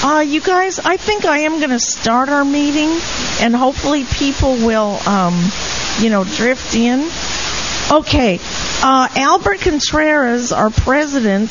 You guys, I think I am going to start our meeting, and hopefully people will, drift in. Okay. Albert Contreras, our president,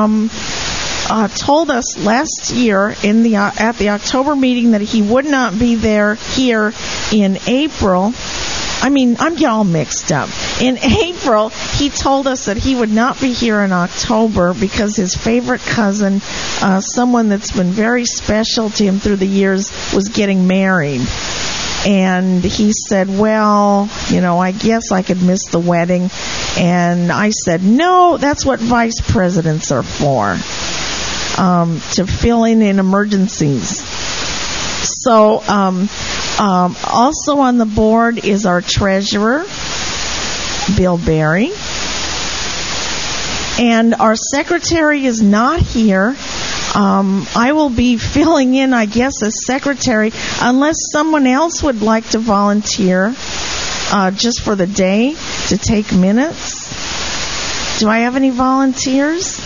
told us last year at the October meeting that he would not be here in April. I'm getting all mixed up. In April, he told us that he would not be here in October because his favorite cousin, someone that's been very special to him through the years, was getting married. And he said, well, I guess I could miss the wedding. And I said, no, that's what vice presidents are for, to fill in emergencies. So, also on the board is our treasurer, Bill Berry. And our secretary is not here. I will be filling in, I guess, as secretary, unless someone else would like to volunteer just for the day to take minutes. Do I have any volunteers?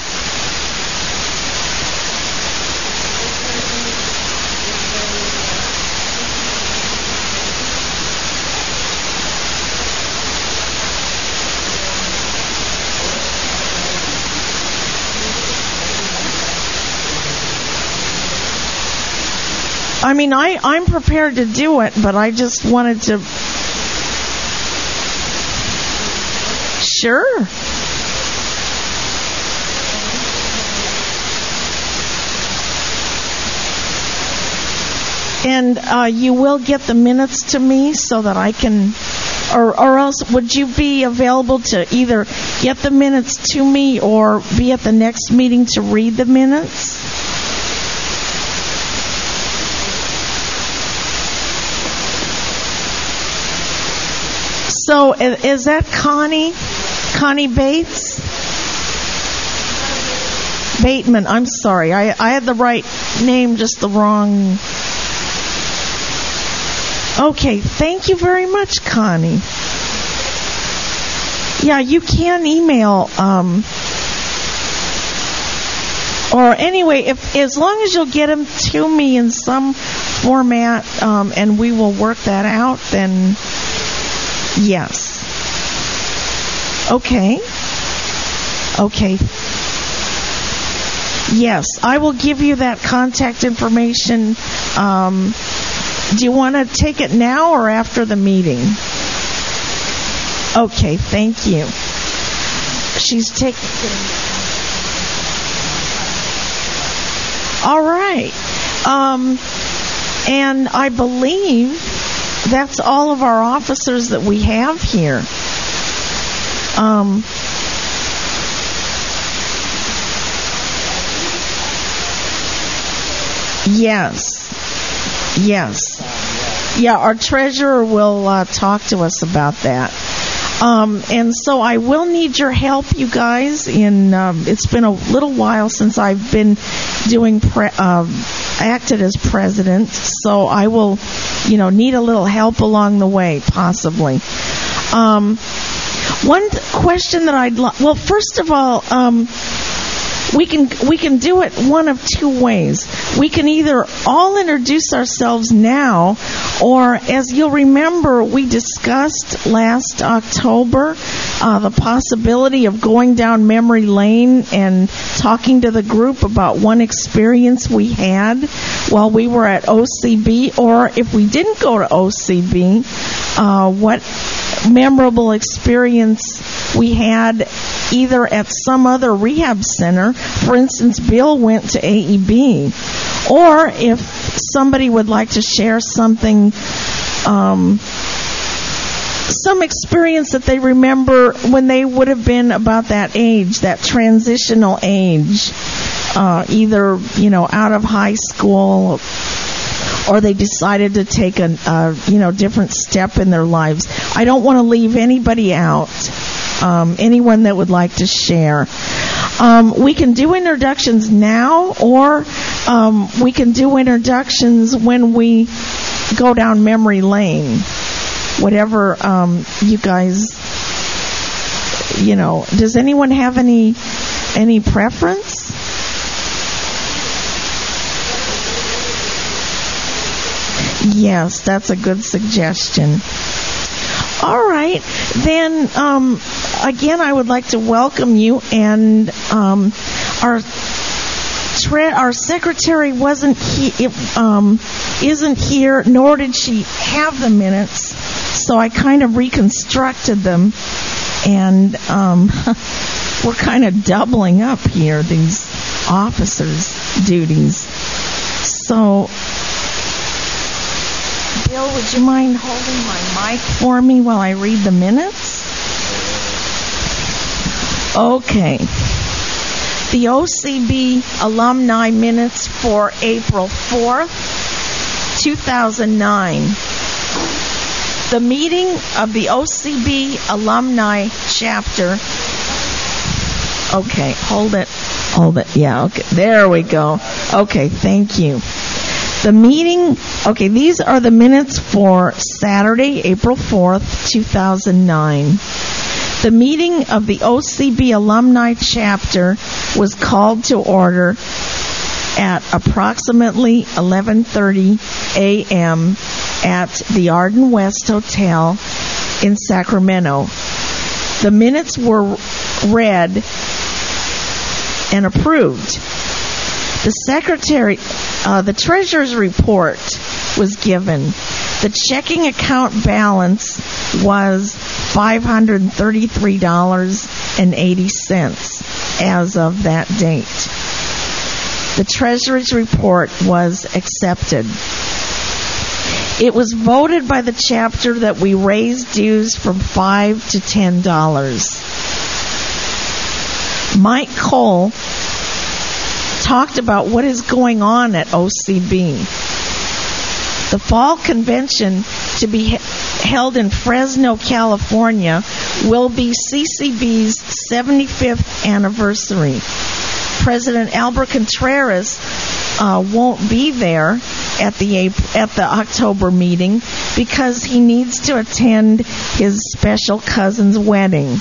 I'm prepared to do it, but I just wanted to... Sure. And you will get the minutes to me so that I can... Or else, would you be available to either get the minutes to me or be at the next meeting to read the minutes? So, is that Connie Bates? Bateman, I'm sorry. I had the right name, just the wrong... Okay, thank you very much, Connie. Yeah, you can email... Or anyway, as long as you'll get them to me in some format, and we will work that out, then... Yes. Okay. Yes, I will give you that contact information. Do you want to take it now or after the meeting? Okay, thank you. She's taking... All right. And I believe... that's all of our officers that we have here. Yes. Yeah, our treasurer will talk to us about that. And so I will need your help, you guys. It's been a little while since I've been doing acted as president, so I will, need a little help along the way, possibly. One question that well, first of all, we can do it one of two ways. We can either all introduce ourselves now, or as you'll remember, we discussed last October the possibility of going down memory lane and talking to the group about one experience we had while we were at OCB, or if we didn't go to OCB, what memorable experience we had either at some other rehab center. For instance, Bill went to AEB. Or if somebody would like to share something, some experience that they remember when they would have been about that age, that transitional age, either, out of high school, or they decided to take a different step in their lives. I don't want to leave anybody out. Anyone that would like to share. We can do introductions now, or we can do introductions when we go down memory lane. Whatever you guys, does anyone have any preference? Yes, that's a good suggestion. All right, then again, I would like to welcome you, and our secretary isn't here, nor did she have the minutes, so I kind of reconstructed them, and we're kind of doubling up here, these officers' duties. So, Bill, would you mind holding my mic for me while I read the minutes? Okay. The OCB alumni minutes for April 4th, 2009. The meeting of the OCB alumni chapter. Okay, hold it. Yeah, okay. There we go. Okay, thank you. The meeting, okay, these are the minutes for Saturday, April 4th, 2009. The meeting of the OCB Alumni Chapter was called to order at approximately 11:30 a.m. at the Arden West Hotel in Sacramento. The minutes were read and approved. The treasurer's report was given. The checking account balance was $533.80 as of that date. The treasurer's report was accepted. It was voted by the chapter that we raise dues from $5 to $10. Mike Cole talked about what is going on at OCB. The fall convention to be held in Fresno, California, will be CCB's 75th anniversary. President Albert Contreras won't be there at the October meeting because he needs to attend his special cousin's wedding.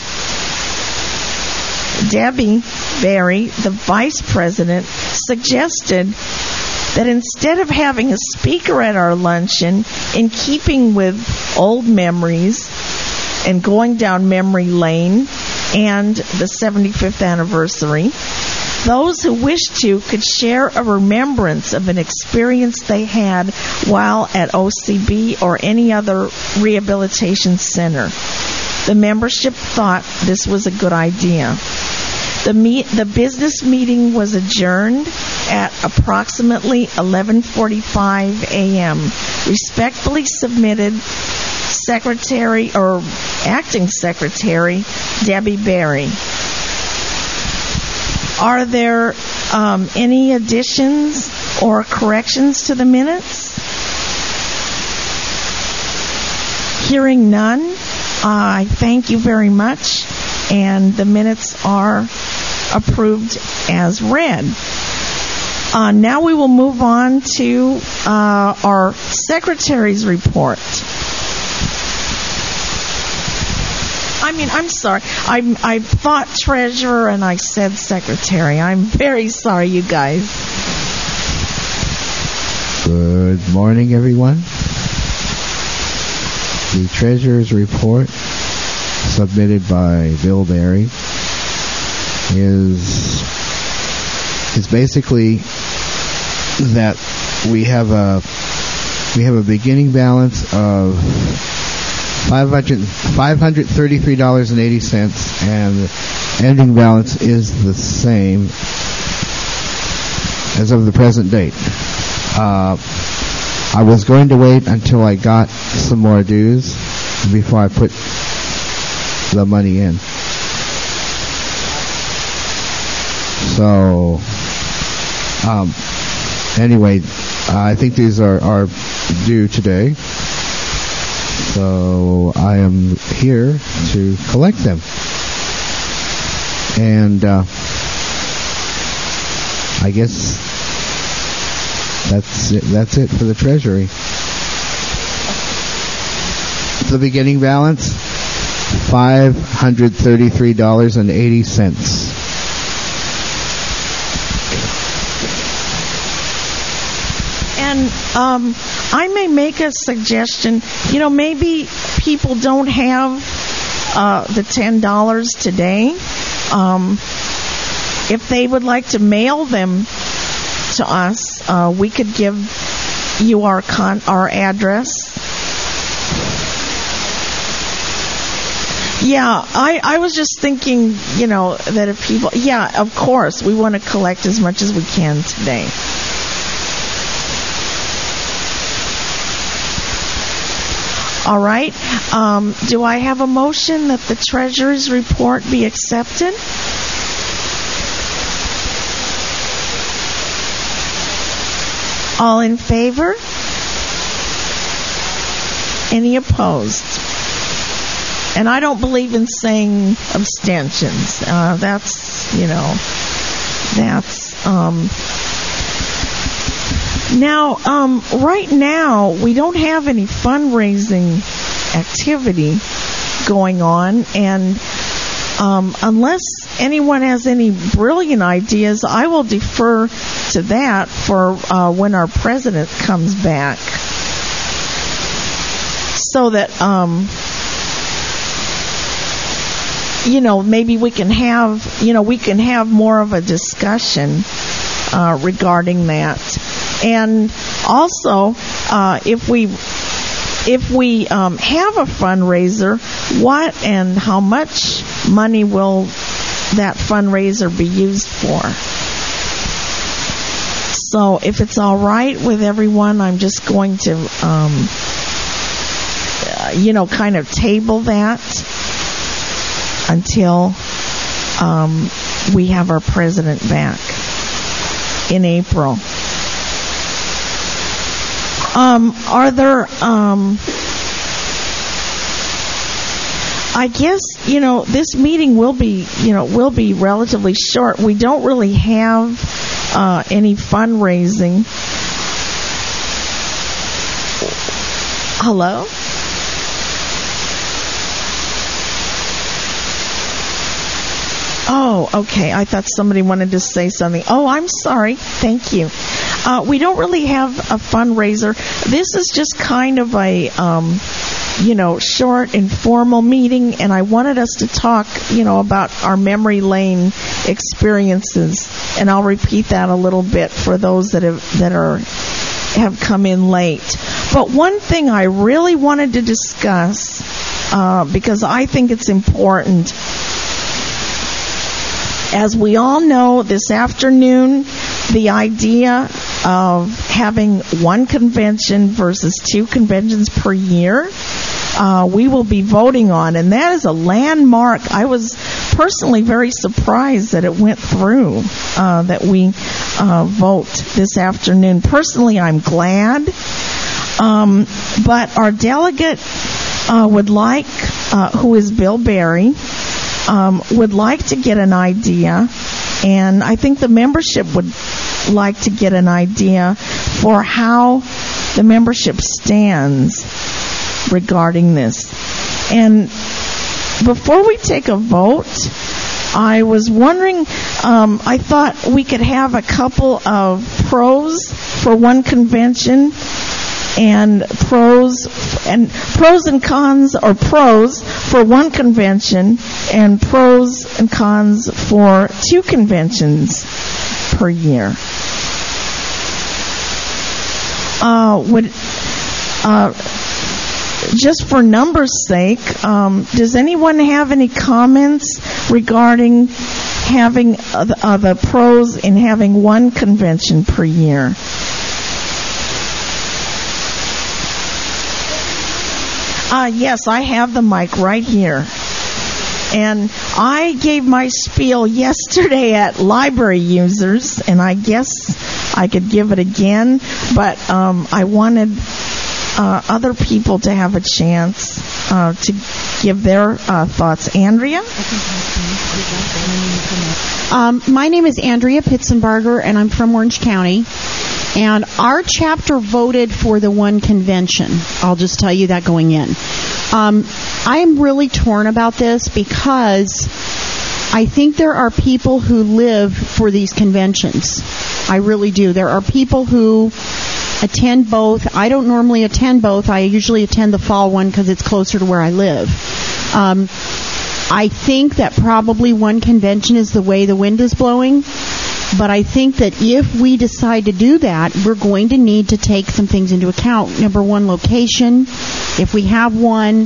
Debbie Berry, the vice president, suggested that instead of having a speaker at our luncheon, in keeping with old memories and going down memory lane and the 75th anniversary, those who wish to could share a remembrance of an experience they had while at OCB or any other rehabilitation center. The membership thought this was a good idea. The business meeting was adjourned at approximately 11:45 a.m. Respectfully submitted, Secretary or Acting Secretary Debbie Berry. Are there any additions or corrections to the minutes? Hearing none, I thank you very much, and the minutes are approved as read. Now we will move on to our Secretary's report. I'm sorry. I thought treasurer and I said secretary. I'm very sorry, you guys. Good morning, everyone. The treasurer's report submitted by Bill Berry is basically that we have a beginning balance of $533.80, and the ending balance is the same as of the present date. I was going to wait until I got some more dues before I put the money in. So, anyway, I think these are due today. So I am here to collect them. And I guess that's it for the Treasury. The beginning balance, $533.80. And I may make a suggestion. Maybe people don't have the $10 today. If they would like to mail them to us, we could give you our address. Yeah, I was just thinking, that if people, of course, we want to collect as much as we can today. All right. Do I have a motion that the Treasurer's report be accepted? All in favor? Any opposed? And I don't believe in saying abstentions. Now, right now, we don't have any fundraising activity going on, and unless anyone has any brilliant ideas, I will defer to that for when our president comes back, so that maybe we can have more of a discussion regarding that. And also, if we have a fundraiser, what and how much money will that fundraiser be used for? So if it's all right with everyone, I'm just going to, kind of table that until we have our president back in April. Are there, I guess, this meeting will be relatively short. We don't really have any fundraising. Hello? Oh, okay. I thought somebody wanted to say something. Oh, I'm sorry. Thank you. We don't really have a fundraiser. This is just kind of a, short, informal meeting, and I wanted us to talk, about our memory lane experiences. And I'll repeat that a little bit for those that have come in late. But one thing I really wanted to discuss, because I think it's important. As we all know, this afternoon, the idea of having one convention versus 2 conventions per year, we will be voting on, and that is a landmark. I was personally very surprised that it went through, that we vote this afternoon. Personally, I'm glad, but our delegate would like, who is Bill Berry, would like to get an idea, and I think the membership would like to get an idea for how the membership stands regarding this. And before we take a vote, I was wondering, I thought we could have a couple of pros for one convention, and pros and cons, or pros for one convention and pros and cons for 2 conventions per year. Just for numbers' sake, does anyone have any comments regarding having the pros in having one convention per year? Yes, I have the mic right here. And I gave my spiel yesterday at library users, and I guess I could give it again, but I wanted other people to have a chance to give their thoughts. Andrea? My name is Andrea Pitzenbarger, and I'm from Orange County. And our chapter voted for the one convention. I'll just tell you that going in. I am really torn about this because I think there are people who live for these conventions. I really do. There are people who attend both. I don't normally attend both. I usually attend the fall one because it's closer to where I live. I think that probably one convention is the way the wind is blowing. But I think that if we decide to do that, we're going to need to take some things into account. Number one, location. If we have one,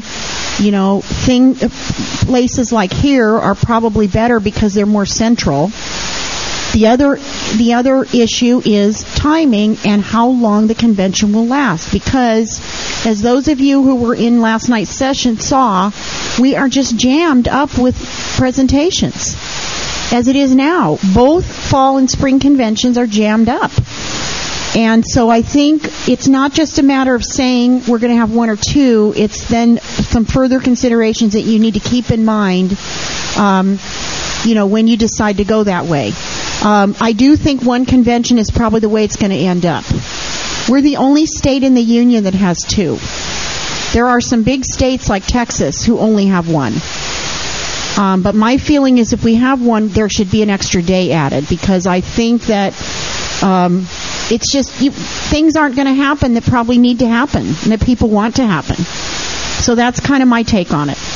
places like here are probably better because they're more central. The other issue is timing and how long the convention will last. Because, as those of you who were in last night's session saw, we are just jammed up with presentations. As it is now, both fall and spring conventions are jammed up. And so I think it's not just a matter of saying we're going to have one or two. It's then some further considerations that you need to keep in mind, when you decide to go that way. I do think one convention is probably the way it's going to end up. We're the only state in the union that has two. There are some big states like Texas who only have one. But my feeling is if we have one, there should be an extra day added, because I think that it's just things aren't going to happen that probably need to happen and that people want to happen. So that's kind of my take on it.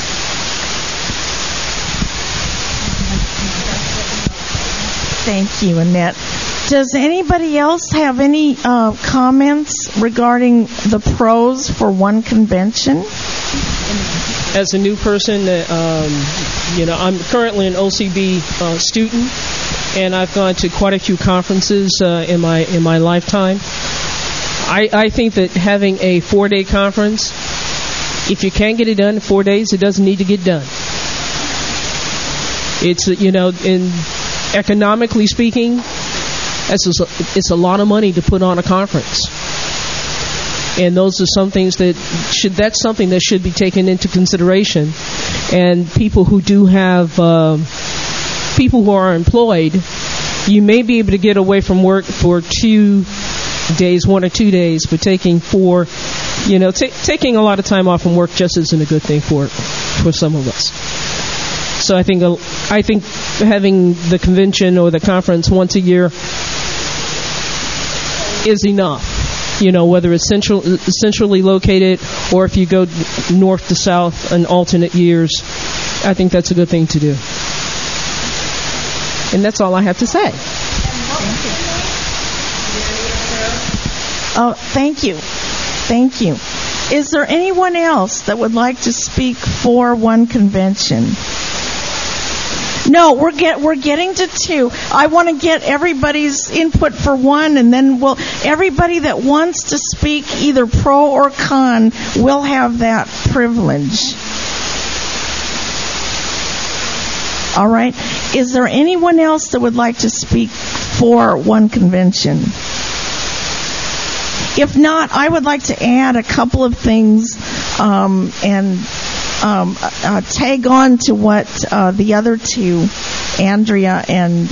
Thank you, Annette. Does anybody else have any comments regarding the pros for one convention? As a new person, I'm currently an OCB student, and I've gone to quite a few conferences in my lifetime. I think that having a 4-day conference, if you can't get it done in 4 days, it doesn't need to get done. It's in economically speaking, it's a lot of money to put on a conference. And those are some things that's something that should be taken into consideration. And people who do have, people who are employed, you may be able to get away from work for 2 days, 1 or 2 days, but taking taking a lot of time off from work just isn't a good thing for some of us. So I think having the convention or the conference once a year is enough. Whether it's centrally located or if you go north to south in alternate years, I think that's a good thing to do. And that's all I have to say. Oh, thank you. Thank you. Is there anyone else that would like to speak for one convention? No, we're getting to two. I want to get everybody's input for one, and then everybody that wants to speak either pro or con will have that privilege. All right. Is there anyone else that would like to speak for one convention? If not, I would like to add a couple of things and tag on to what the other two, Andrea and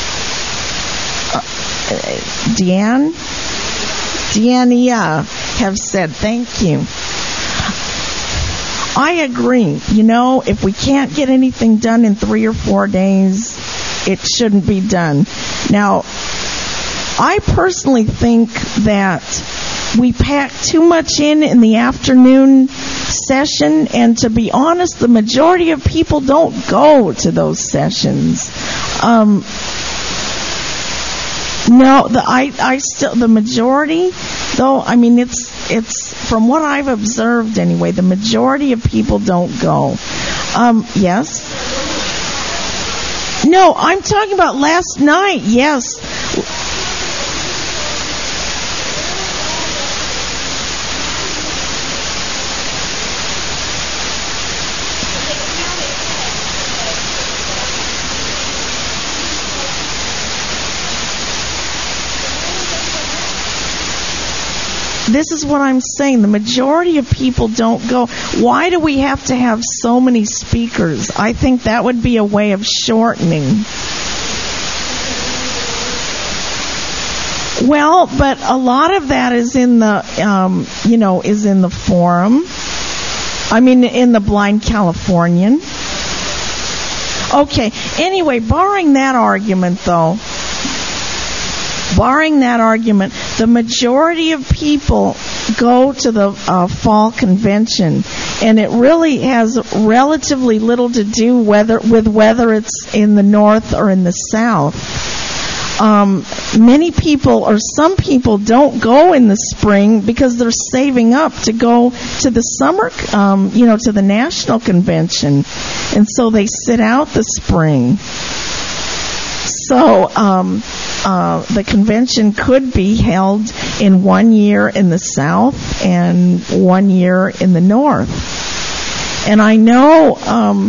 Deania, have said. Thank you. I agree. If we can't get anything done in 3 or 4 days, it shouldn't be done. Now, I personally think that we pack too much in the afternoon session, and to be honest, the majority of people don't go to those sessions. The majority, though, I mean, it's from what I've observed anyway, the majority of people don't go. Yes? No, I'm talking about last night, yes. This is what I'm saying. The majority of people don't go. Why do we have to have so many speakers? I think that would be a way of shortening. Well, but a lot of that is in the, is in the forum. I mean, in the Blind Californian. Okay. Anyway, barring that argument, though, barring that argument, the majority of people go to the fall convention, and it really has relatively little to do with whether it's in the north or in the south. Many people, or some people, don't go in the spring because they're saving up to go to the summer, to the national convention, and so they sit out the spring. So the convention could be held in 1 year in the south and 1 year in the north. And I know,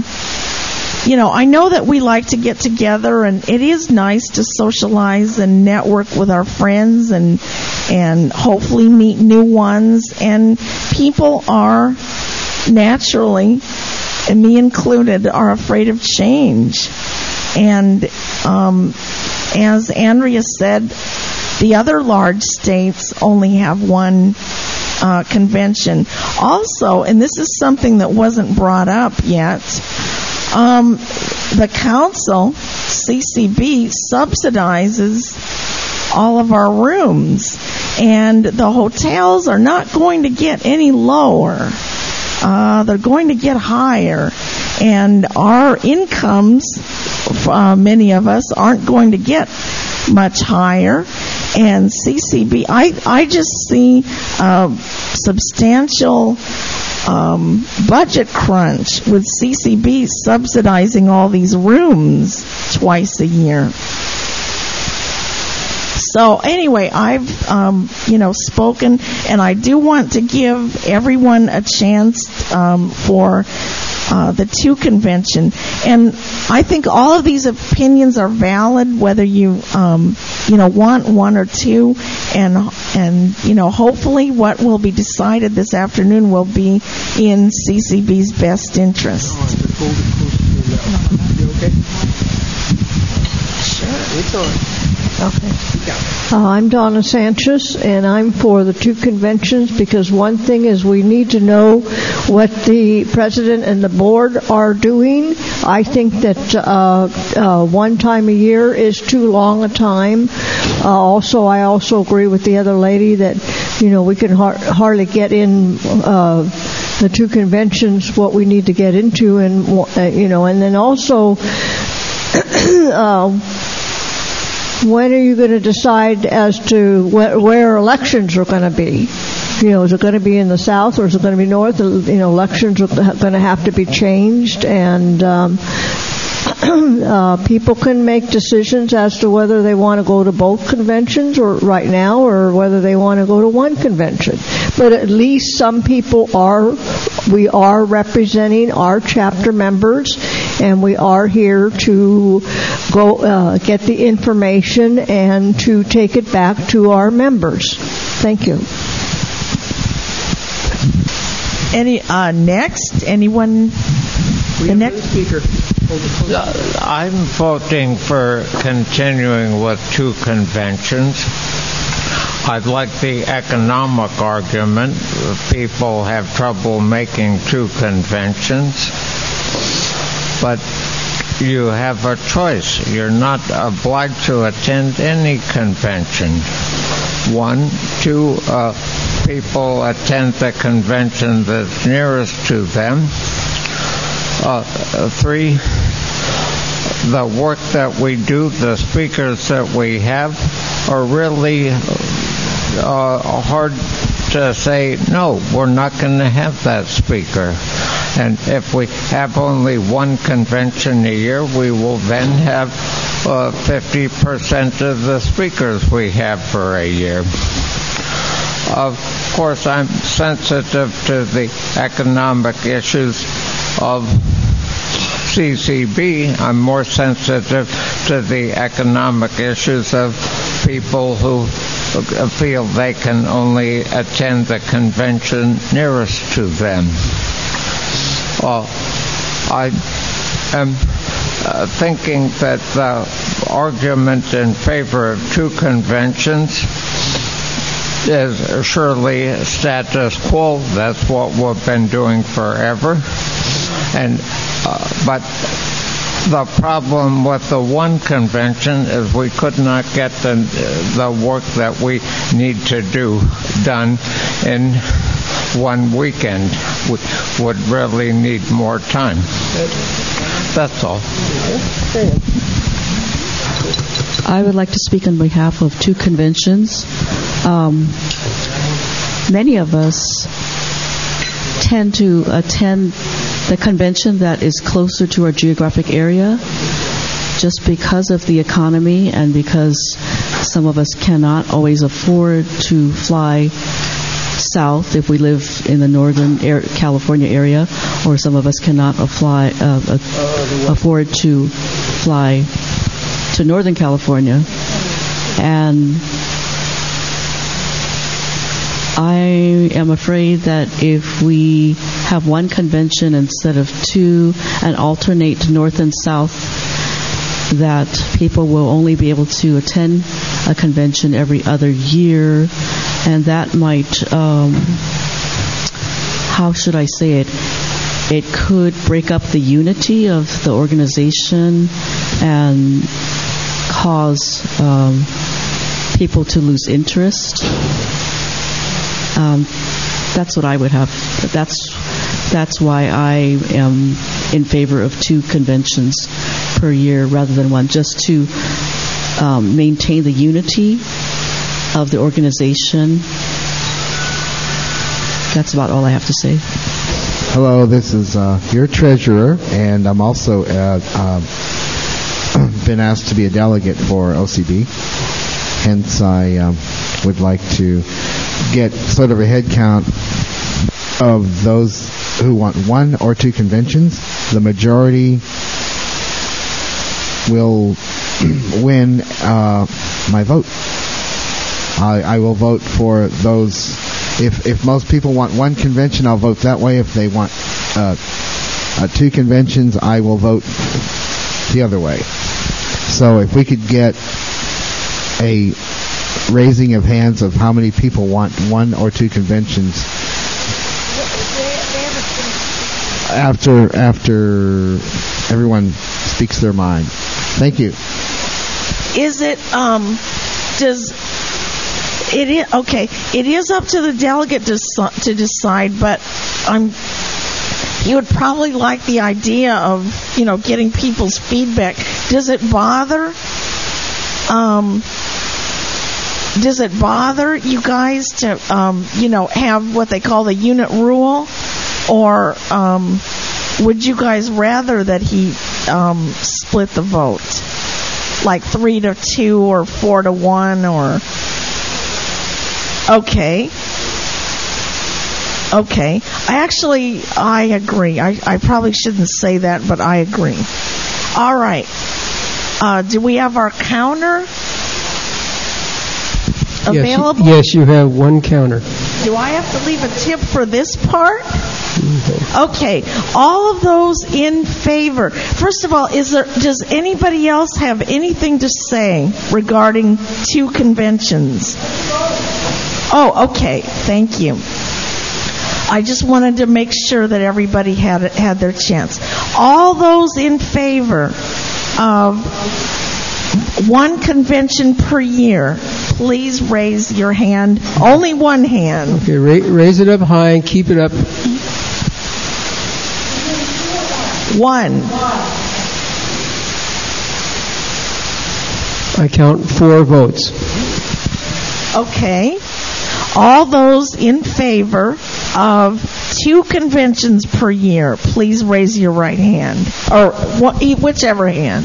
I know that we like to get together, and it is nice to socialize and network with our friends and hopefully meet new ones. And people are naturally, and me included, are afraid of change. And as Andrea said, the other large states only have one convention. Also, and this is something that wasn't brought up yet, the council, CCB, subsidizes all of our rooms, and the hotels are not going to get any lower. They're going to get higher, and our incomes, many of us, aren't going to get much higher. And CCB, I just see substantial budget crunch with CCB subsidizing all these rooms twice a year. So anyway, I've spoken, and I do want to give everyone a chance for the 2 convention. And I think all of these opinions are valid, whether you want 1 or 2, and hopefully what will be decided this afternoon will be in CCB's best interest. Okay? Sure. It's all right. Okay. I'm Donna Sanchez, and I'm for the 2 conventions because one thing is we need to know what the president and the board are doing. I think that one time a year is too long a time. I also agree with the other lady that, we can hardly get in the 2 conventions what we need to get into, and then also when are you going to decide as to where elections are going to be? Is it going to be in the south or is it going to be north? Elections are going to have to be changed, and people can make decisions as to whether they want to go to both conventions or right now, or whether they want to go to one convention. But at least some people we are representing our chapter members, and we are here to go get the information and to take it back to our members. Thank you. Next? Anyone? The next speaker. I'm voting for continuing with 2 conventions. I'd like the economic argument. People have trouble making 2 conventions. But you have a choice. You're not obliged to attend any convention. 1, 2, people attend the convention that's nearest to them. 3, the work that we do, the speakers that we have, are really hard to say, no, we're not going to have that speaker. And if we have only 1 convention a year, we will then have 50% of the speakers we have for a year. Of course, I'm sensitive to the economic issues of CCB. I'm more sensitive to the economic issues of people who feel they can only attend the convention nearest to them. I am thinking that the argument in favor of 2 conventions is surely status quo. That's what we've been doing forever. But The problem with the one convention is we could not get the work that we need to do done in one weekend. We would really need more time. That's all. I would like to speak on behalf of two conventions. Many of us tend to attend the convention that is closer to our geographic area just because of the economy and because some of us cannot always afford to fly south if we live in the northern California area, or some of us cannot afford to fly to Northern California. And I am afraid that if we have one convention instead of two and alternate north and south, that people will only be able to attend a convention every other year, and that might, how should I say it? It could break up the unity of the organization and cause people to lose interest. That's what I would have. That's why I am in favor of two conventions per year rather than one, just to maintain the unity of the organization. That's about all I have to say. Hello, this is your treasurer, and I'm also been asked to be a delegate for OCB. Hence, I would like to get sort of a head count of those who want one or two conventions. The majority will win my vote. I will vote for those. If most people want one convention, I'll vote that way. If they want two conventions, I will vote the other way. So if we could get a raising of hands of how many people want one or two conventions after everyone speaks their mind. Thank you. Is it it is up to the delegate to decide, but he would probably like the idea of, getting people's feedback. Does it bother you guys to have what they call the unit rule, or would you guys rather that he split the vote, like 3-2 or 4-1, or? Okay. I agree. I probably shouldn't say that, but I agree. All right. Do we have our counter available? Yes, you have one counter. Do I have to leave a tip for this part? Okay. All of those in favor. First of all, does anybody else have anything to say regarding two conventions? Oh, okay. Thank you. I just wanted to make sure that everybody had their chance. All those in favor of one convention per year, please raise your hand. Only one hand. Okay, raise it up high and keep it up. One. I count 4 votes. Okay. All those in favor of two conventions per year, please raise your right hand. Or whichever hand.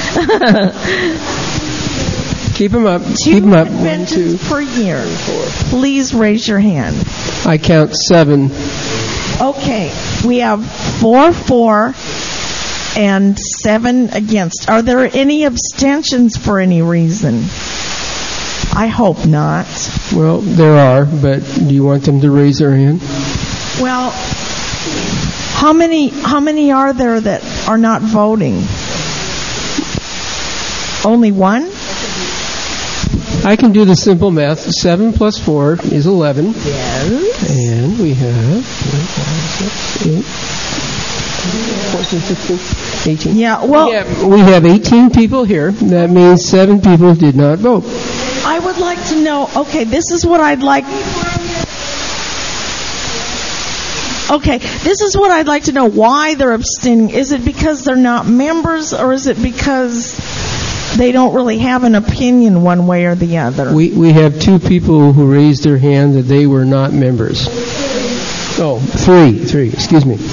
Keep them up. Two Keep them up. conventions 1, 2, per year. 4. Please raise your hand. I count 7. Okay. We have 4 for and 7 against. Are there any abstentions for any reason? I hope not. Well, there are, but do you want them to raise their hand? Well, how many are there that are not voting? Only one? I can do the simple math. 7 plus 4 is 11. Yes. And we have 4, 5, 6, 8, 14, 15. 18. Yeah, well, We have 18 people here. That means 7 people did not vote. I would like to know, okay, this is what I'd like. Okay, this is what I'd like to know, why they're abstaining. Is it because they're not members, or is it because they don't really have an opinion one way or the other? We have 2 people who raised their hand that they were not members. Oh, 3, excuse me.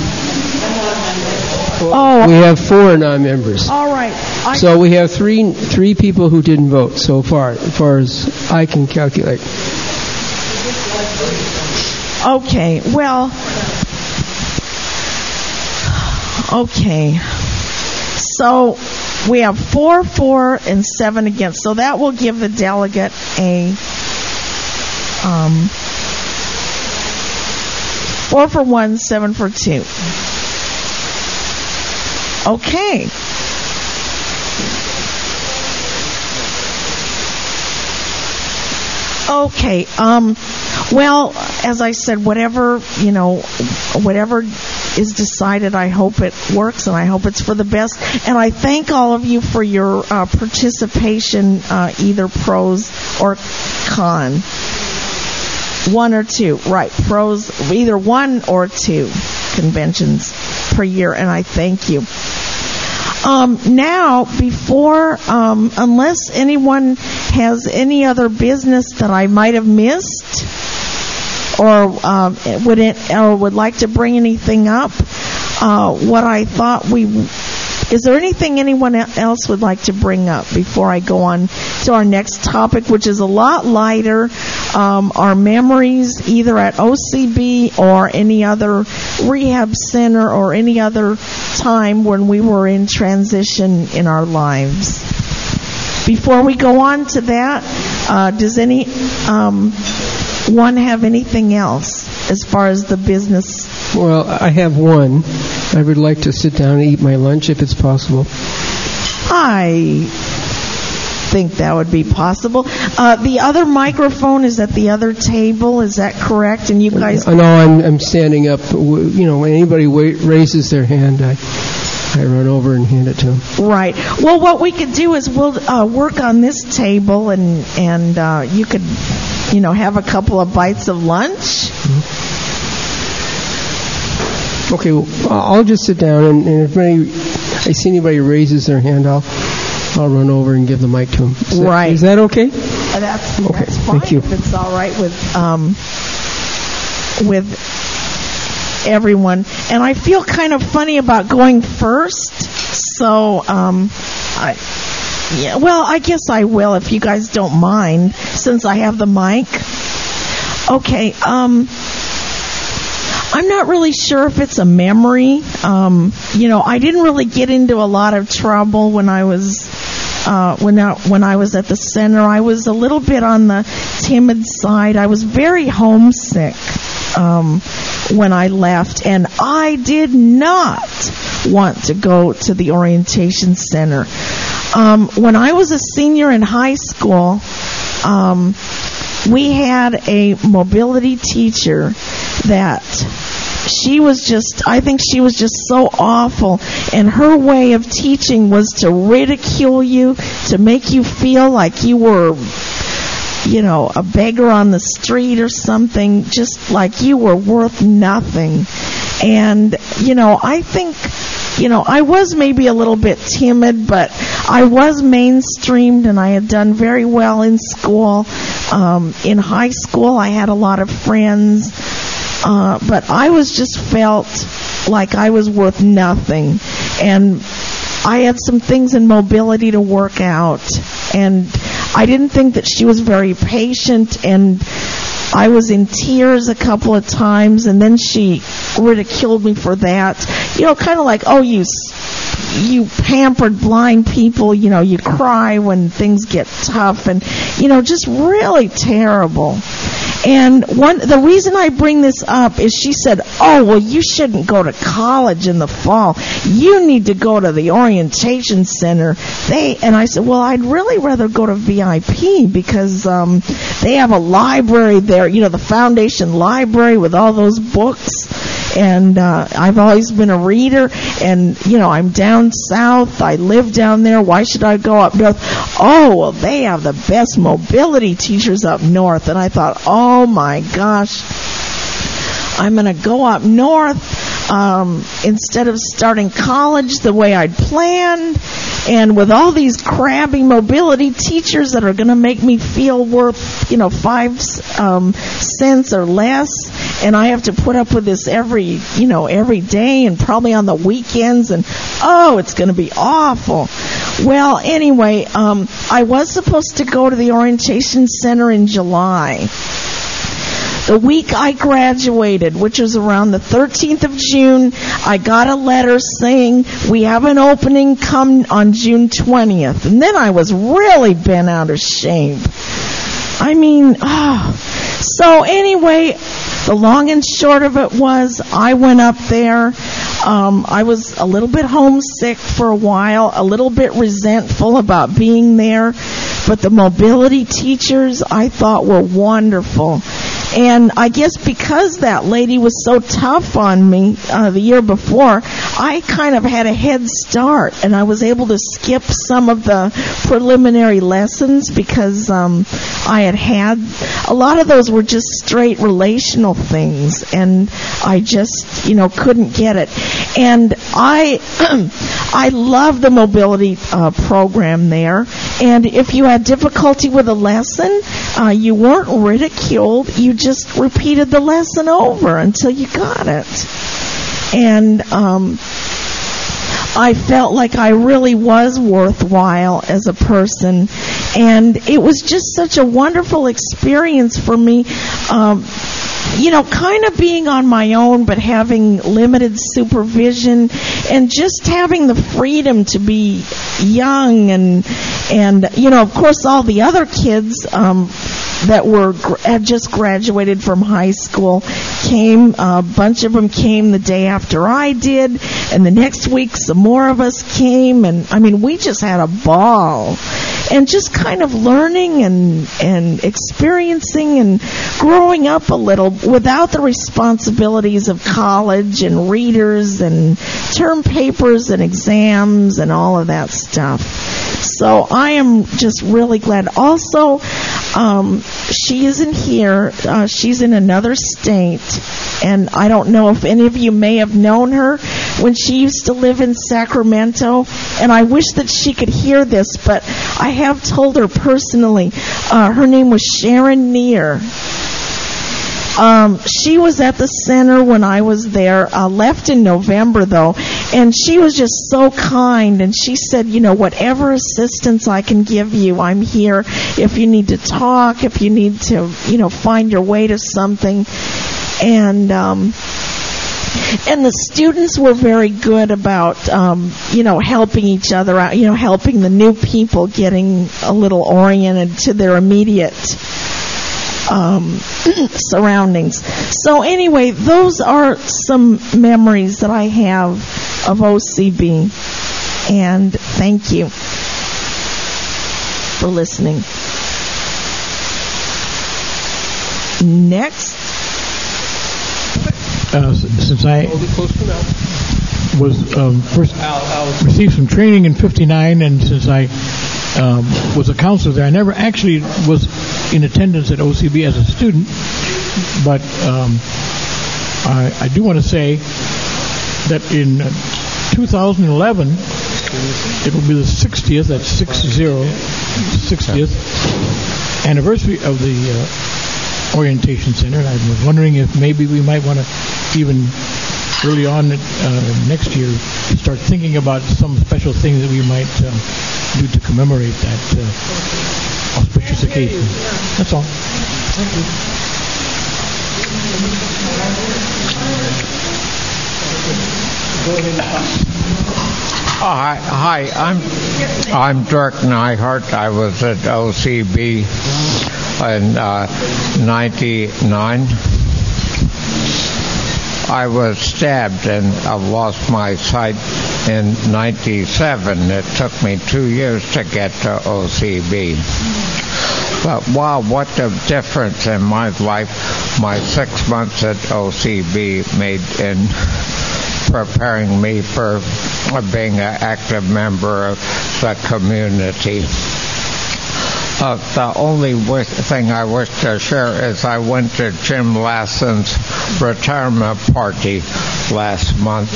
Oh. We have 4 non-members. All right. So we have three people who didn't vote so far, as far as I can calculate. Okay, well, okay. So we have 4 for, and 7 against. So that will give the delegate a 4 for 1, 7 for 2. Okay. Okay. Well, as I said, whatever is decided, I hope it works, and I hope it's for the best. And I thank all of you for your participation, either pros or con. 1 or 2, right? Pros, either 1 or 2 conventions per year, and I thank you. Now, before, unless anyone has any other business that I might have missed, or would like to bring anything up, what I thought is there anything anyone else would like to bring up before I go on to our next topic, which is a lot lighter, our memories either at OCB or any other rehab center or any other time when we were in transition in our lives. Before we go on to that, does anyone have anything else as far as the business? Well, I have one. I would like to sit down and eat my lunch if it's possible. I think that would be possible. The other microphone is at the other table. Is that correct? And you guys? No, I'm standing up. When anybody raises their hand, I run over and hand it to them. Right. Well, what we could do is we'll work on this table, and you could, have a couple of bites of lunch. Mm-hmm. Okay, well, I'll just sit down, and if I see anybody raises their hand, I'll run over and give the mic to them. Is that okay? That's okay. That's fine. Thank you. If it's all right with everyone. And I feel kind of funny about going first, so I guess I will if you guys don't mind, since I have the mic. Okay. I'm not really sure if it's a memory. I didn't really get into a lot of trouble when I was when I was at the center. I was a little bit on the timid side. I was very homesick when I left, and I did not want to go to the orientation center. When I was a senior in high school, we had a mobility teacher that I think she was just so awful, and her way of teaching was to ridicule you, to make you feel like you were, a beggar on the street or something, just like you were worth nothing. And, I think, I was maybe a little bit timid, but I was mainstreamed, and I had done very well in school. In high school, I had a lot of friends. But I just felt like I was worth nothing. And I had some things in mobility to work out. And I didn't think that she was very patient. And I was in tears a couple of times. And then she ridiculed me for that. Kind of like, oh, you pampered blind people. You cry when things get tough. And, just really terrible. And the reason I bring this up is she said, "Oh, well, you shouldn't go to college in the fall. You need to go to the orientation center." And I said, "Well, I'd really rather go to VIP because they have a library there, the Foundation Library with all those books. And I've always been a reader, and I'm down south. I live down there. Why should I go up north?" "Oh, well, they have the best mobility teachers up north." And I thought, oh my gosh, I'm going to go up north instead of starting college the way I'd planned, and with all these crabby mobility teachers that are going to make me feel worth 5 cents or less, and I have to put up with this every day and probably on the weekends, and it's going to be awful. Well, anyway, I was supposed to go to the orientation center in July. The week I graduated, which was around the 13th of June, I got a letter saying, "We have an opening, come on June 20th. And then I was really bent out of shape. So anyway, the long and short of it was I went up there. I was a little bit homesick for a while, a little bit resentful about being there, but the mobility teachers I thought were wonderful. And I guess because that lady was so tough on me the year before, I kind of had a head start, and I was able to skip some of the preliminary lessons because I had a lot of those were just straight relational things, and I just couldn't get it. And I love the mobility program there. And if you had difficulty with a lesson, you weren't ridiculed. You just repeated the lesson over until you got it. And I felt like I really was worthwhile as a person. And it was just such a wonderful experience for me. Kind of being on my own, but having limited supervision, and just having the freedom to be young, and of course, all the other kids that had just graduated from high school came. A bunch of them came the day after I did, and the next week some more of us came, and we just had a ball. And just kind of learning and experiencing and growing up a little without the responsibilities of college and readers and term papers and exams and all of that stuff. So I am just really glad. Also, she isn't here. She's in another state. And I don't know if any of you may have known her when she used to live in Sacramento. And I wish that she could hear this, but I have told her personally. Her name was Sharon Neer. She was at the center when I was there, left in November though, and she was just so kind, and she said, whatever assistance I can give you, I'm here if you need to talk, if you need to, find your way to something. And the students were very good about, helping each other out, helping the new people getting a little oriented to their immediate surroundings. So anyway, those are some memories that I have of OCB. And thank you for listening. Next. Since I was first received some training in '59, and since I was a counselor there, I never actually was in attendance at OCB as a student, but I do want to say that in 2011 it will be the 60th, that's 60th anniversary of the Orientation Center, and I was wondering if maybe we might want to even early on next year start thinking about some special things that we might do to commemorate that auspicious occasion. That's all. Thank you. Hi, I'm Dirk Nyhart. I was at OCB in 99. I was stabbed and I lost my sight in 97. It took me 2 years to get to OCB. But wow, what a difference in my life my 6 months at OCB made in preparing me for being an active member of the community. The only thing I wish to share is I went to Jim Lassen's retirement party last month.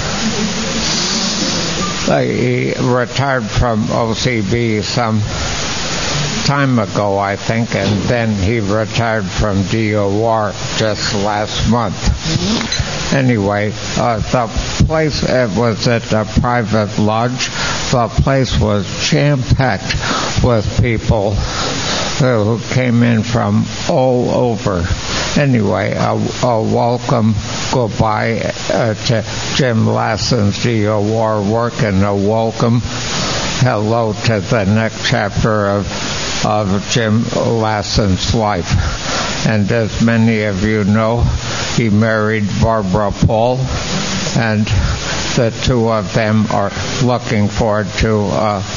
He retired from OCB some time ago, I think, and then he retired from DOR just last month. Anyway, the place, it was at a private lodge. The place was jam-packed with people who came in from all over. Anyway, a welcome goodbye to Jim Lassen's DOR work, and a welcome hello to the next chapter of Jim Lassen's life. And as many of you know, he married Barbara Paul, and the two of them are looking forward to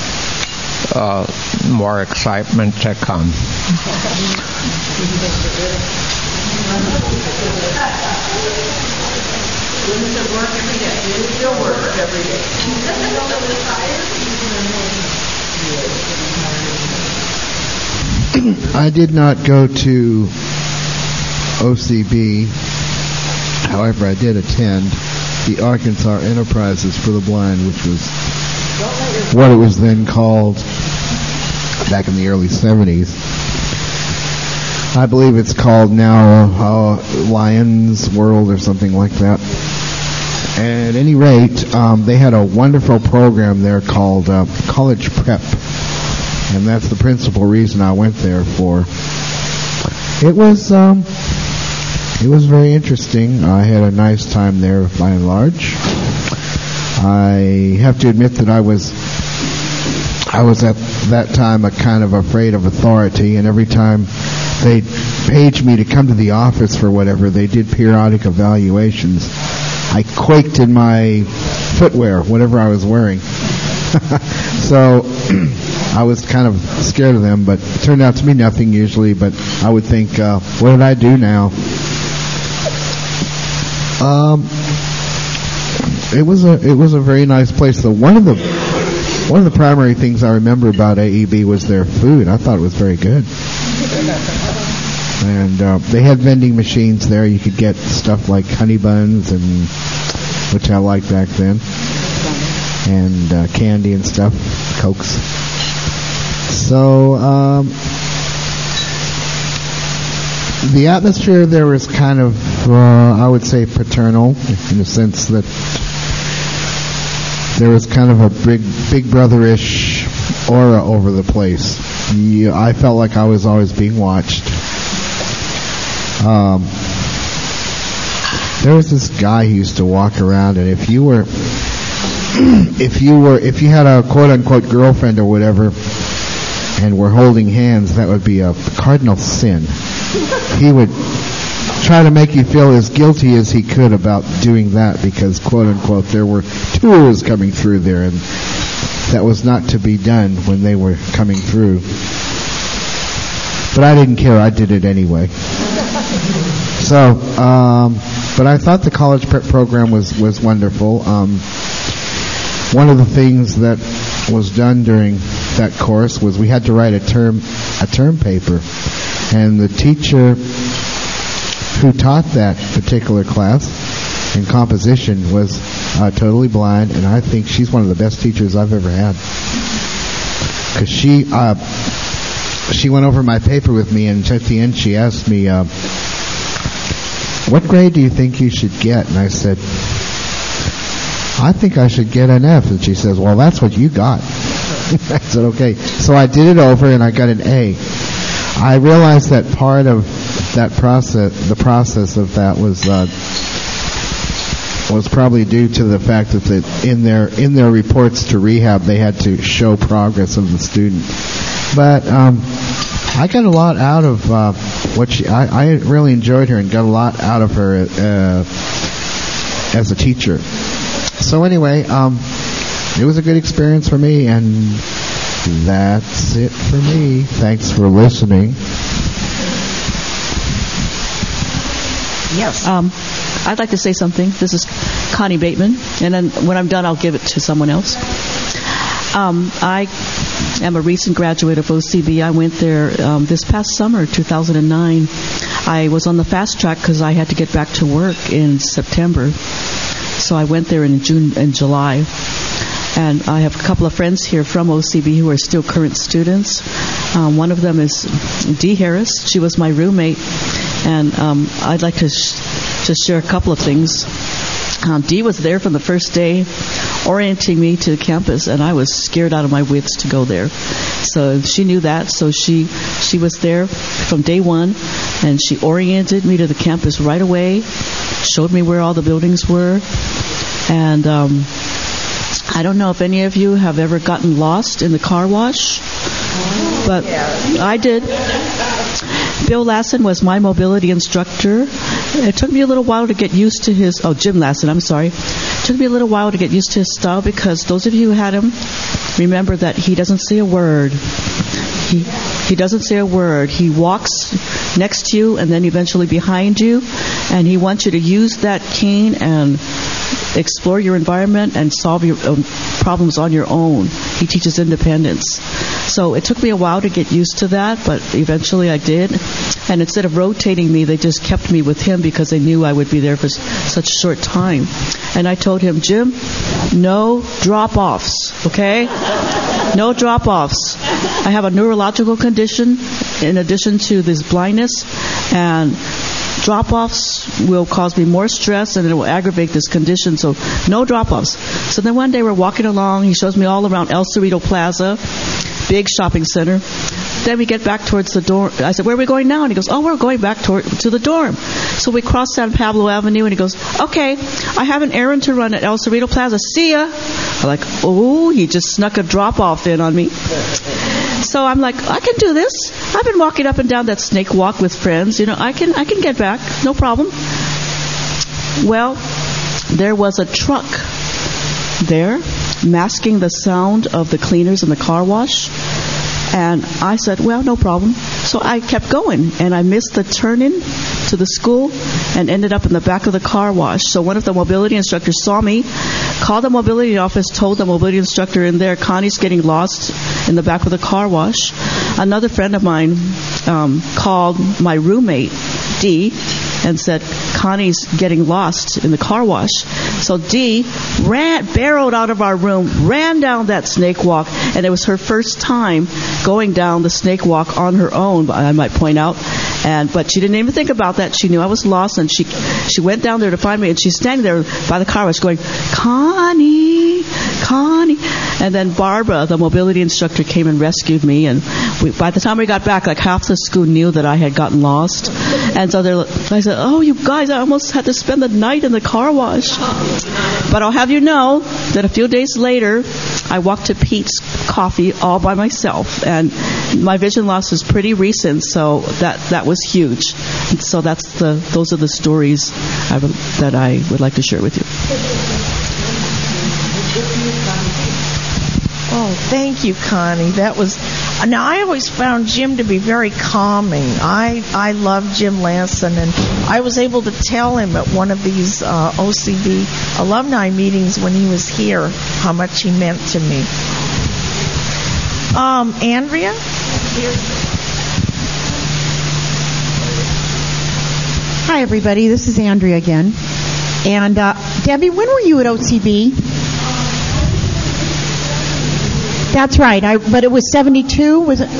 more excitement to come. I did not go to OCB. However, I did attend the Arkansas Enterprises for the Blind, which was what it was then called back in the early 70s. I believe it's called now Lions World or something like that. At any rate, they had a wonderful program there called College Prep, and that's the principal reason I went there for. It was very interesting. I had a nice time there by and large. I have to admit that I was at that time a kind of afraid of authority, and every time they paged me to come to the office for whatever, they did periodic evaluations. I quaked in my footwear, whatever I was wearing. So I was kind of scared of them, but it turned out to be nothing usually. But I would think, what did I do now? It was a very nice place. So one of the primary things I remember about AEB was their food. I thought it was very good. And they had vending machines there. You could get stuff like honey buns, and which I liked back then, and candy and stuff, Cokes. So the atmosphere there was kind of, I would say, paternal, in the sense that there was kind of a big brother-ish aura over the place. I felt like I was always being watched. There was this guy who used to walk around, and if you had a quote-unquote girlfriend or whatever, and were holding hands, that would be a cardinal sin. He would try to make you feel as guilty as he could about doing that, because quote-unquote there were tours coming through there, and that was not to be done when they were coming through. But I didn't care. I did it anyway. So, but I thought the college prep program was wonderful. One of the things that was done during that course was we had to write a term paper, and the teacher who taught that particular class in composition was totally blind, and I think she's one of the best teachers I've ever had, because she went over my paper with me, and at the end she asked me, what grade do you think you should get? And I said, I think I should get an F. And she says, well, that's what you got. I said, okay. So I did it over, and I got an A. I realized that part of that process, the process of that was probably due to the fact that in their reports to rehab, they had to show progress of the student. But I got a lot out of what I really enjoyed her and got a lot out of her as a teacher. So anyway, it was a good experience for me, and that's it for me. Thanks for listening. Yes. I'd like to say something. This is Connie Bateman, and then when I'm done, I'll give it to someone else. I am a recent graduate of OCB. I went there this past summer, 2009. I was on the fast track because I had to get back to work in September. So I went there in June and July. And I have a couple of friends here from OCB who are still current students. One of them is Dee Harris. She was my roommate. And I'd like to just share a couple of things. Dee was there from the first day, orienting me to the campus, and I was scared out of my wits to go there. So she knew that, so she was there from day one, and she oriented me to the campus right away, showed me where all the buildings were, and I don't know if any of you have ever gotten lost in the car wash, but I did. Bill Lassen was my mobility instructor. It took me a little while to get used to his... Oh, Jim Lassen, I'm sorry. It took me a little while to get used to his style because those of you who had him, remember that he doesn't say a word. He doesn't say a word. He walks next to you and then eventually behind you, and he wants you to use that cane and explore your environment and solve your problems on your own. He teaches independence. So it took me a while to get used to that, but eventually I did. And instead of rotating me, they just kept me with him because they knew I would be there for such a short time. And I told him, Jim, no drop-offs, okay? No drop-offs. I have a neurological condition in addition to this blindness, and drop-offs will cause me more stress and it will aggravate this condition, so no drop-offs. So then one day we're walking along, he shows me all around El Cerrito Plaza, big shopping center. Then we get back towards the dorm. I said, where are we going now? And he goes, oh, we're going back to the dorm. So we cross San Pablo Avenue, and he goes, okay, I have an errand to run at El Cerrito Plaza. See ya. I'm like, oh, he just snuck a drop-off in on me. So I'm like, I can do this. I've been walking up and down that snake walk with friends. I can get back. No problem. Well, there was a truck there masking the sound of the cleaners in the car wash. And I said, well, no problem. So I kept going, and I missed the turn-in to the school and ended up in the back of the car wash. So one of the mobility instructors saw me, called the mobility office, told the mobility instructor in there, Connie's getting lost in the back of the car wash. Another friend of mine called my roommate, Dee, and said, Connie's getting lost in the car wash. So Dee barreled out of our room, ran down that snake walk, and it was her first time going down the snake walk on her own, I might point out. But she didn't even think about that. She knew I was lost, and she went down there to find me, and she's standing there by the car wash going, Connie. And then Barbara, the mobility instructor, came and rescued me, and by the time we got back, like half the school knew that I had gotten lost. And so I said, oh, you guys, I almost had to spend the night in the car wash. But I'll have you know that a few days later, I walked to Pete's Coffee all by myself, and my vision loss is pretty recent, so that was huge. And so those are the stories that I would like to share with you. Oh, thank you, Connie. Now, I always found Jim to be very calming. I love Jim Lassen, and I was able to tell him at one of these OCB alumni meetings when he was here how much he meant to me. Andrea? Hi, everybody. This is Andrea again. And Debbie, when were you at OCB? That's right. But it was 72, was it?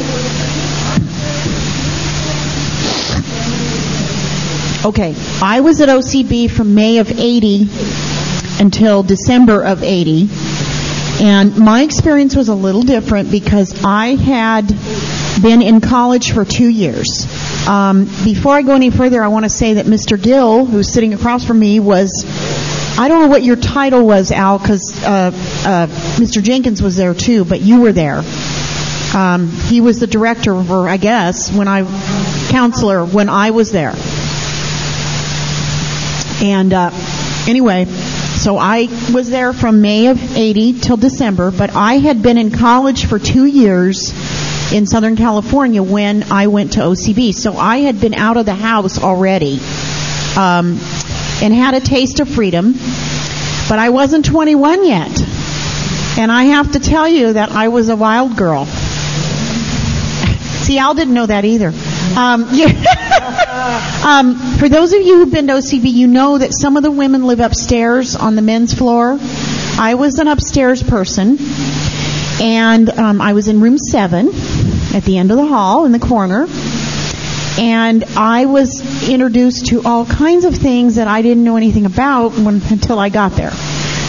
Okay. I was at OCB from May of 80 until December of 80. And my experience was a little different because I had been in college for 2 years. Before I go any further, I want to say that Mr. Gill, who's sitting across from me, was... I don't know what your title was, Al, because Mr. Jenkins was there too, but you were there. He was the director, or I guess, counselor when I was there. And anyway, so I was there from May of 80 till December, but I had been in college for 2 years in Southern California when I went to OCB. So I had been out of the house already and had a taste of freedom, but I wasn't 21 yet. And I have to tell you that I was a wild girl. See, Al didn't know that either. For those of you who've been to OCB, you know that some of the women live upstairs on the men's floor. I was an upstairs person, and I was in room 7 at the end of the hall in the corner. And I was introduced to all kinds of things that I didn't know anything about until I got there.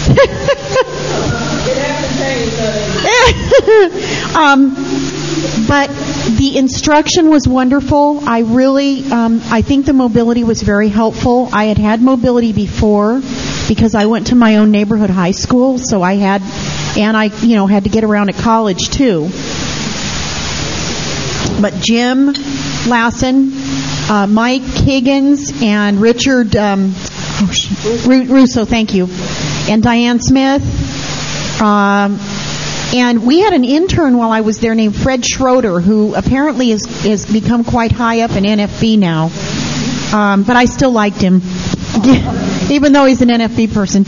But the instruction was wonderful. I really, I think the mobility was very helpful. I had mobility before because I went to my own neighborhood high school, so I had to get around at college too. But Jim Lassen, Mike Higgins, and Richard Russo, thank you, and Diane Smith. And we had an intern while I was there named Fred Schroeder, who apparently has become quite high up in NFB now. But I still liked him, even though he's an NFB person.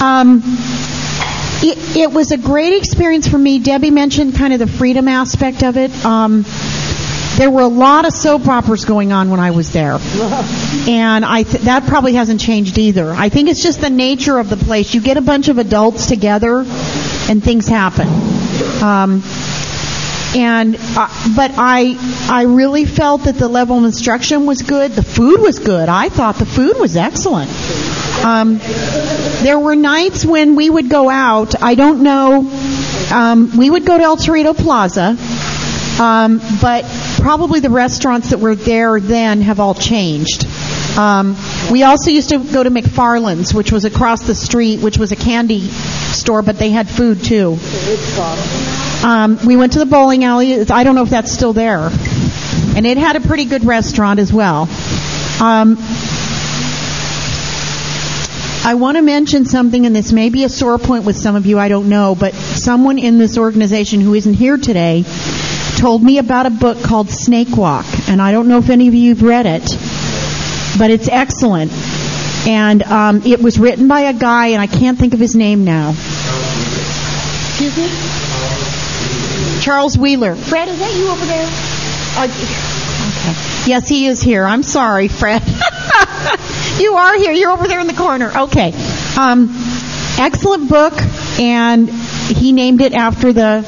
It was a great experience for me. Debbie mentioned kind of the freedom aspect of it. There were a lot of soap operas going on when I was there. And that probably hasn't changed either. I think it's just the nature of the place. You get a bunch of adults together and things happen. But I really felt that the level of instruction was good. The food was good. I thought the food was excellent. There were nights when we would go out. I don't know. We would go to El Torito Plaza. But probably the restaurants that were there then have all changed. We also used to go to McFarland's, which was across the street, which was a candy store, but they had food too. We went to the bowling alley. I don't know if that's still there. And it had a pretty good restaurant as well. I want to mention something, and this may be a sore point with some of you, I don't know, but someone in this organization who isn't here today told me about a book called Snake Walk, and I don't know if any of you have read it, but it's excellent. And it was written by a guy, and I can't think of his name now. Excuse me? Charles Wheeler. Fred, is that you over there? Okay. Yes, he is here. I'm sorry, Fred. You are here. You're over there in the corner. Okay. Excellent book, and he named it after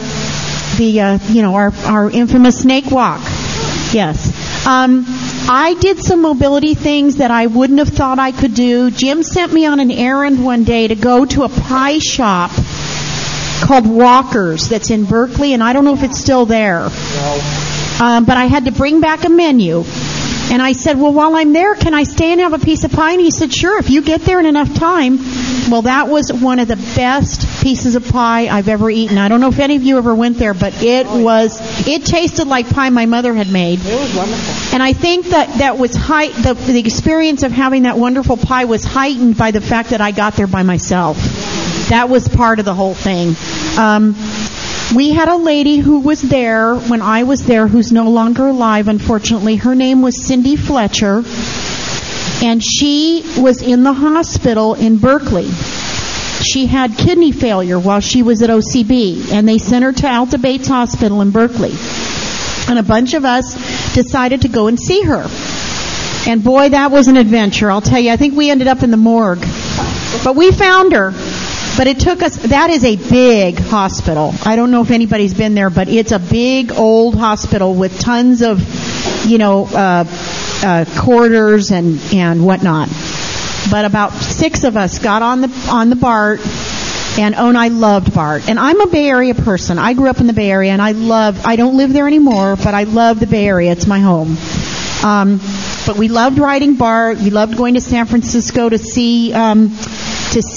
our infamous Snake Walk. Yes. I did some mobility things that I wouldn't have thought I could do. Jim sent me on an errand one day to go to a pie shop called Walker's that's in Berkeley, and I don't know if it's still there. But I had to bring back a menu. And I said, well, while I'm there, can I stay and have a piece of pie? And he said, sure, if you get there in enough time. Well, that was one of the best pieces of pie I've ever eaten. I don't know if any of you ever went there, but it tasted like pie my mother had made. It was wonderful. And I think that was the experience of having that wonderful pie was heightened by the fact that I got there by myself. That was part of the whole thing. We had a lady who was there when I was there who's no longer alive, unfortunately. Her name was Cindy Fletcher, and she was in the hospital in Berkeley. She had kidney failure while she was at OCB, and they sent her to Alta Bates Hospital in Berkeley. And a bunch of us decided to go and see her. And boy, that was an adventure, I'll tell you. I think we ended up in the morgue. But we found her. But it took us, that is a big hospital. I don't know if anybody's been there, but it's a big old hospital with tons of, corridors and whatnot. But about 6 of us got on the BART, and I loved BART. And I'm a Bay Area person. I grew up in the Bay Area, and I don't live there anymore, but I love the Bay Area. It's my home. But we loved riding BART. We loved going to San Francisco to see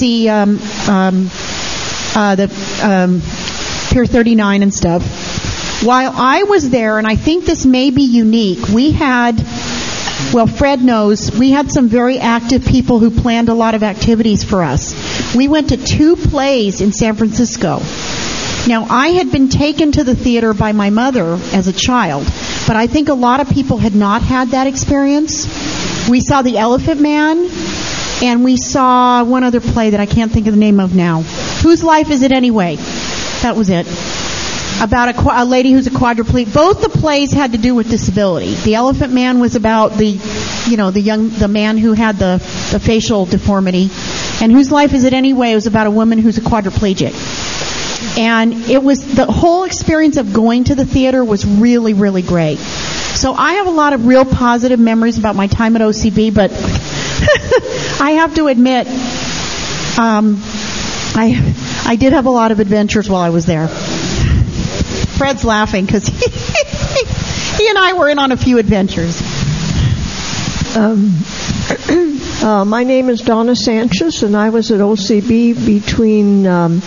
the Pier 39 and stuff. while I was there, and I think this may be unique, we had, well, Fred knows, we had some very active people who planned a lot of activities for us. We went to 2 plays in San Francisco. Now, I had been taken to the theater by my mother as a child, but I think a lot of people had not had that experience. We saw The Elephant Man, and we saw one other play that I can't think of the name of now. Whose Life Is It Anyway? That was it. About a lady who's a quadriplegic. Both the plays had to do with disability. The Elephant Man was about the man who had the facial deformity, and Whose Life Is It Anyway? It was about a woman who's a quadriplegic. And it was, the whole experience of going to the theater was really, really great. So I have a lot of real positive memories about my time at OCB, but I have to admit, I did have a lot of adventures while I was there. Fred's laughing because he and I were in on a few adventures. My name is Donna Sanchez, and I was at OCB between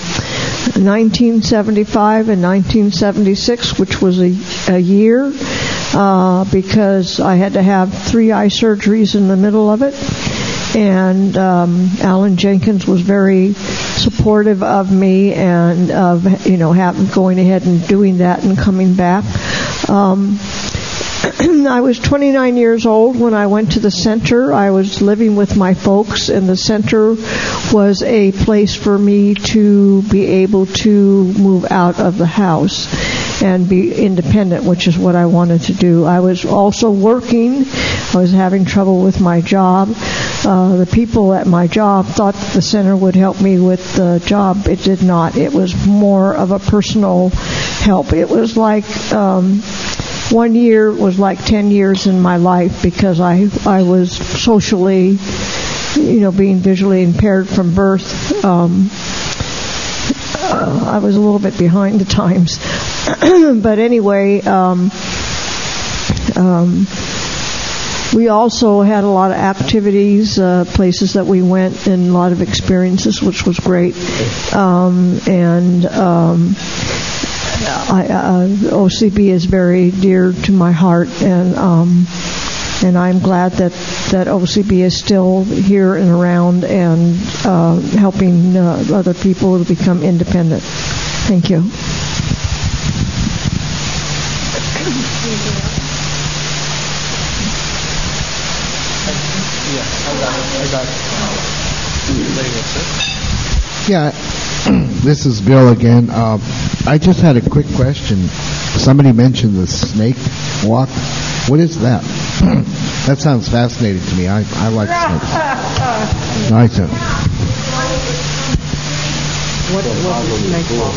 1975 and 1976, which was a year, because I had to have 3 eye surgeries in the middle of it. And Alan Jenkins was very supportive of me and of going ahead and doing that and coming back. I was 29 years old when I went to the center. I was living with my folks, and the center was a place for me to be able to move out of the house and be independent, which is what I wanted to do. I was also working. I was having trouble with my job. The people at my job thought the center would help me with the job. It did not. It was more of a personal help. It was like 1 year was like 10 years in my life, because I was socially, being visually impaired from birth. I was a little bit behind the times. But anyway, we also had a lot of activities, places that we went, and a lot of experiences, which was great. OCB is very dear to my heart, and I'm glad that OCB is still here and around and helping other people to become independent. Thank you. Yeah, this is Bill again. I just had a quick question. Somebody mentioned the snake walk. What is that? That sounds fascinating to me. I like snakes. Nice. What is snake walk?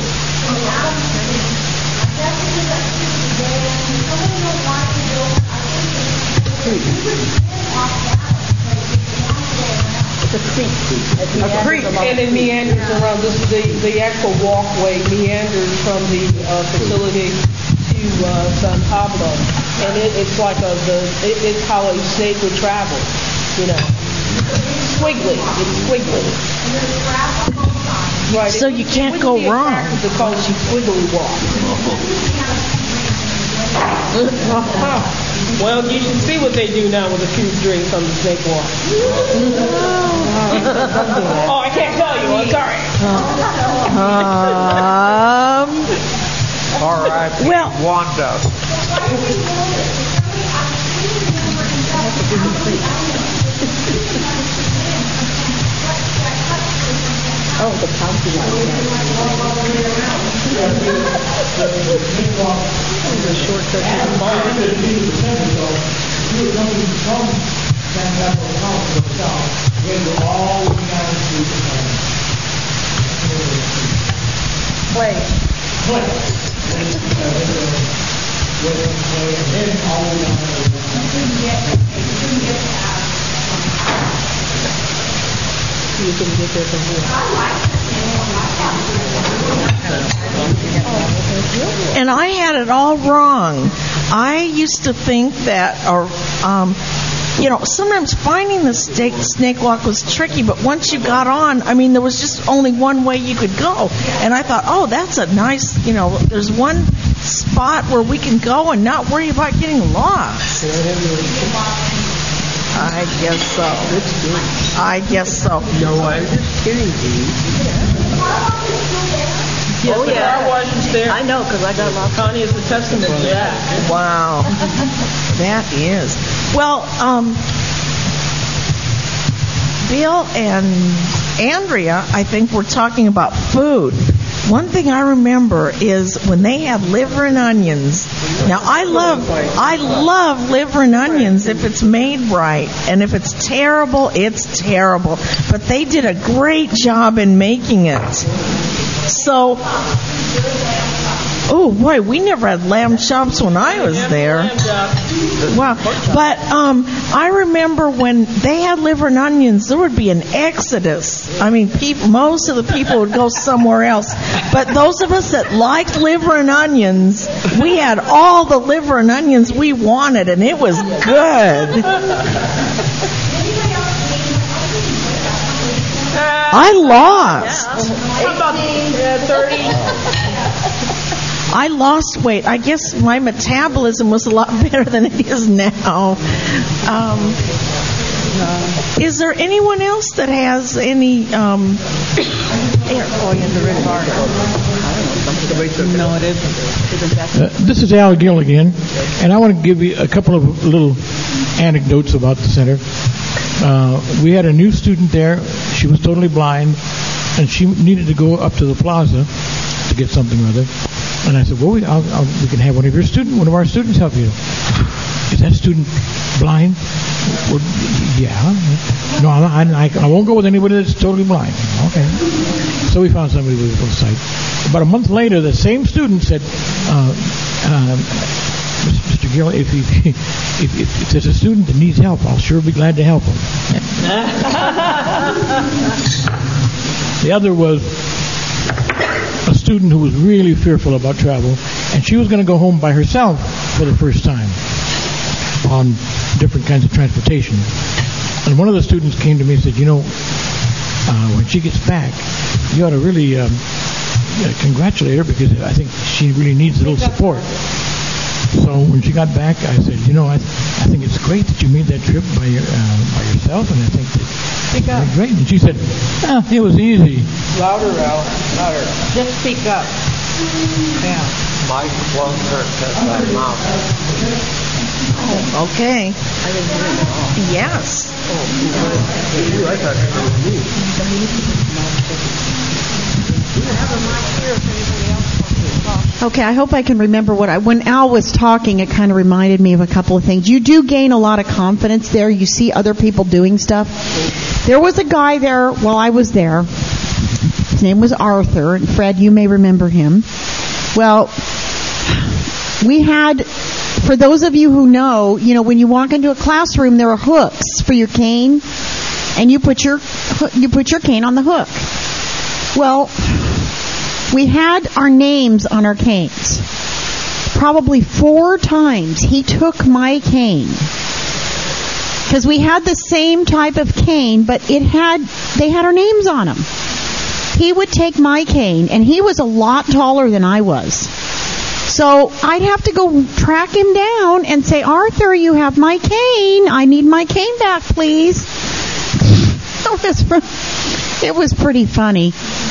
A creek, and it meanders around. This is the actual walkway meanders from the facility to San Pablo, and it's like it's how a snake would travel, Squiggly. It's squiggly. Right. So you can't go wrong. It's called squiggly walk. Well, you should see what they do now with a few drinks on the snake walk. Oh, I can't tell you. I'm sorry. All right. Well, Wanda. Oh, the county line. The shortcut to the mall. Play. You can get there from here. And I had it all wrong. I used to think that, sometimes finding the snake walk was tricky, but once you got on, there was just only one way you could go. And I thought, oh, that's a nice, there's one spot where we can go and not worry about getting lost. I guess so. I guess so. No, I'm just kidding, Dee. Yes, the car wash is there. I know, because I got lost. Connie is a testament to that. Wow. That is. Well, Bill and Andrea, I think, were talking about food. One thing I remember is when they had liver and onions. Now, I love liver and onions if it's made right. And if it's terrible, it's terrible. But they did a great job in making it. So, oh boy, we never had lamb chops when I was there. Wow. But I remember when they had liver and onions, there would be an exodus. I mean, most of the people would go somewhere else. But those of us that liked liver and onions, we had all the liver and onions we wanted, and it was good. I lost. About 30. I lost weight. I guess my metabolism was a lot better than it is now. Is there anyone else that has any? No, it isn't. This is Al Gill again, and I want to give you a couple of little anecdotes about the center. We had a new student there. She was totally blind, and she needed to go up to the plaza to get something or other. And I said, well, we can have one of our students help you. Is that student blind? Well, yeah. No, I won't go with anybody that's totally blind. Okay. So we found somebody with a sight. About a month later, the same student said, Mr. Gill, if there's a student that needs help, I'll sure be glad to help him. The other was a student who was really fearful about travel, and she was going to go home by herself for the first time on different kinds of transportation. And one of the students came to me and said, when she gets back, you ought to really congratulate her, because I think she really needs a little support. So when she got back, I said, I think it's great that you made that trip by yourself, and I think that it's really great. And she said, it was easy. Louder, Al. Louder. Just speak up. Yeah. Mike closer to the mouth. Oh, okay. I didn't hear it at all. Yes. I thought it was me. Okay, I hope I can remember when Al was talking, it kind of reminded me of a couple of things. You do gain a lot of confidence there. You see other people doing stuff. There was a guy there while I was there. His name was Arthur. And Fred, you may remember him. Well, we had, for those of you who know, when you walk into a classroom, there are hooks for your cane, and you put your cane on the hook. Well, we had our names on our canes. Probably 4 times he took my cane. Because we had the same type of cane, but they had our names on them. He would take my cane, and he was a lot taller than I was. So I'd have to go track him down and say, Arthur, you have my cane. I need my cane back, please. It was pretty funny.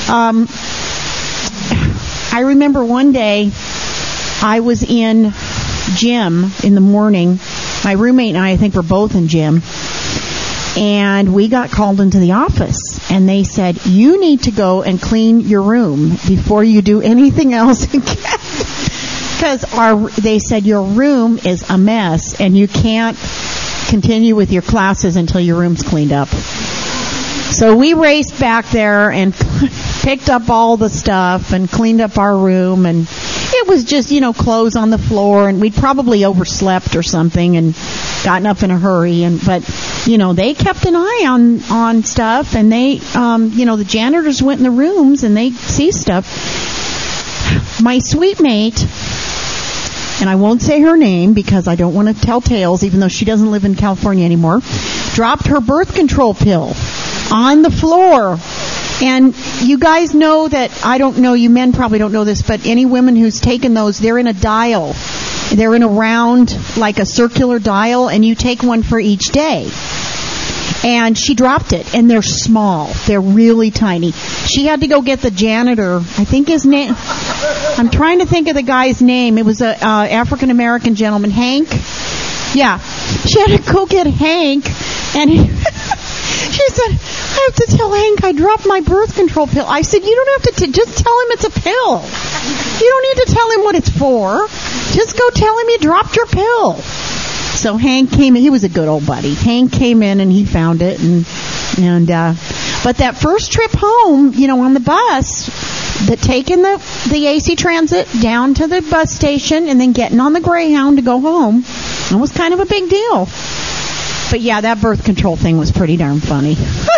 I remember one day I was in gym in the morning. My roommate and I think, were both in gym. And we got called into the office. And they said, you need to go and clean your room before you do anything else again. Because they said your room is a mess and you can't continue with your classes until your room's cleaned up. So we raced back there and picked up all the stuff and cleaned up our room, and it was just, clothes on the floor, and we'd probably overslept or something and gotten up in a hurry. But they kept an eye on stuff, and they, the janitors went in the rooms and they see stuff. My sweet mate, and I won't say her name because I don't want to tell tales, even though she doesn't live in California anymore, dropped her birth control pill on the floor And you guys know that, I don't know, you men probably don't know this, but any women who's taken those, they're in a dial. They're in a round, like a circular dial, and you take one for each day. And she dropped it, and they're small. They're really tiny. She had to go get the janitor. I think his name, I'm trying to think of the guy's name. It was a African-American gentleman, Hank. Yeah. She had to go get Hank, and she said, I have to tell Hank I dropped my birth control pill. I said, you don't have to, just tell him it's a pill. You don't need to tell him what it's for. Just go tell him you dropped your pill. So Hank came in. He was a good old buddy. Hank came in and he found it, but that first trip home, on the bus, taking the AC Transit down to the bus station and then getting on the Greyhound to go home, it was kind of a big deal. But yeah, that birth control thing was pretty darn funny.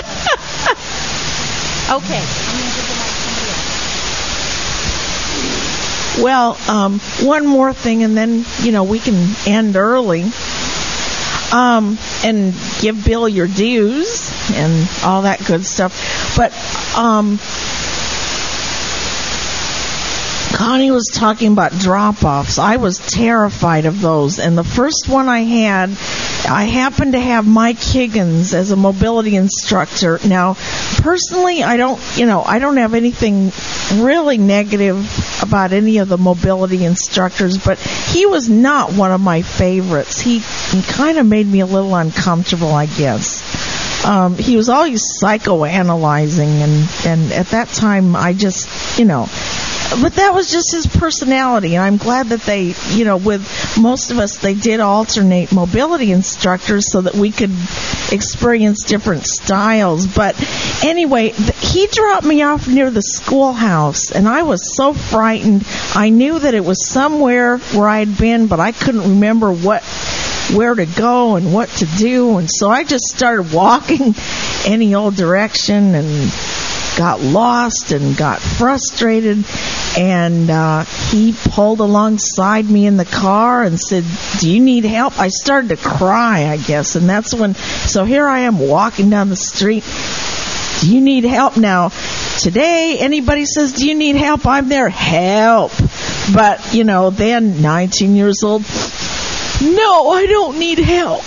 Okay. Well, one more thing, and then, we can end early. And give Bill your dues and all that good stuff. But Connie was talking about drop-offs. I was terrified of those. And the first one I happened to have Mike Higgins as a mobility instructor. Now, personally, I don't have anything really negative about any of the mobility instructors, but he was not one of my favorites. He kind of made me a little uncomfortable, I guess. He was always psychoanalyzing, and at that time, I just, but that was just his personality, and I'm glad that they, with most of us, they did alternate mobility instructors so that we could experience different styles. But anyway, he dropped me off near the schoolhouse, and I was so frightened. I knew that it was somewhere where I had been, but I couldn't remember where to go and what to do, and so I just started walking any old direction and got lost and got frustrated, and he pulled alongside me in the car and said, do you need help? I started to cry, I guess, and that's when, so here I am walking down the street. Do you need help? Now, today, anybody says, do you need help? I'm there, help. But, then, 19 years old, no, I don't need help.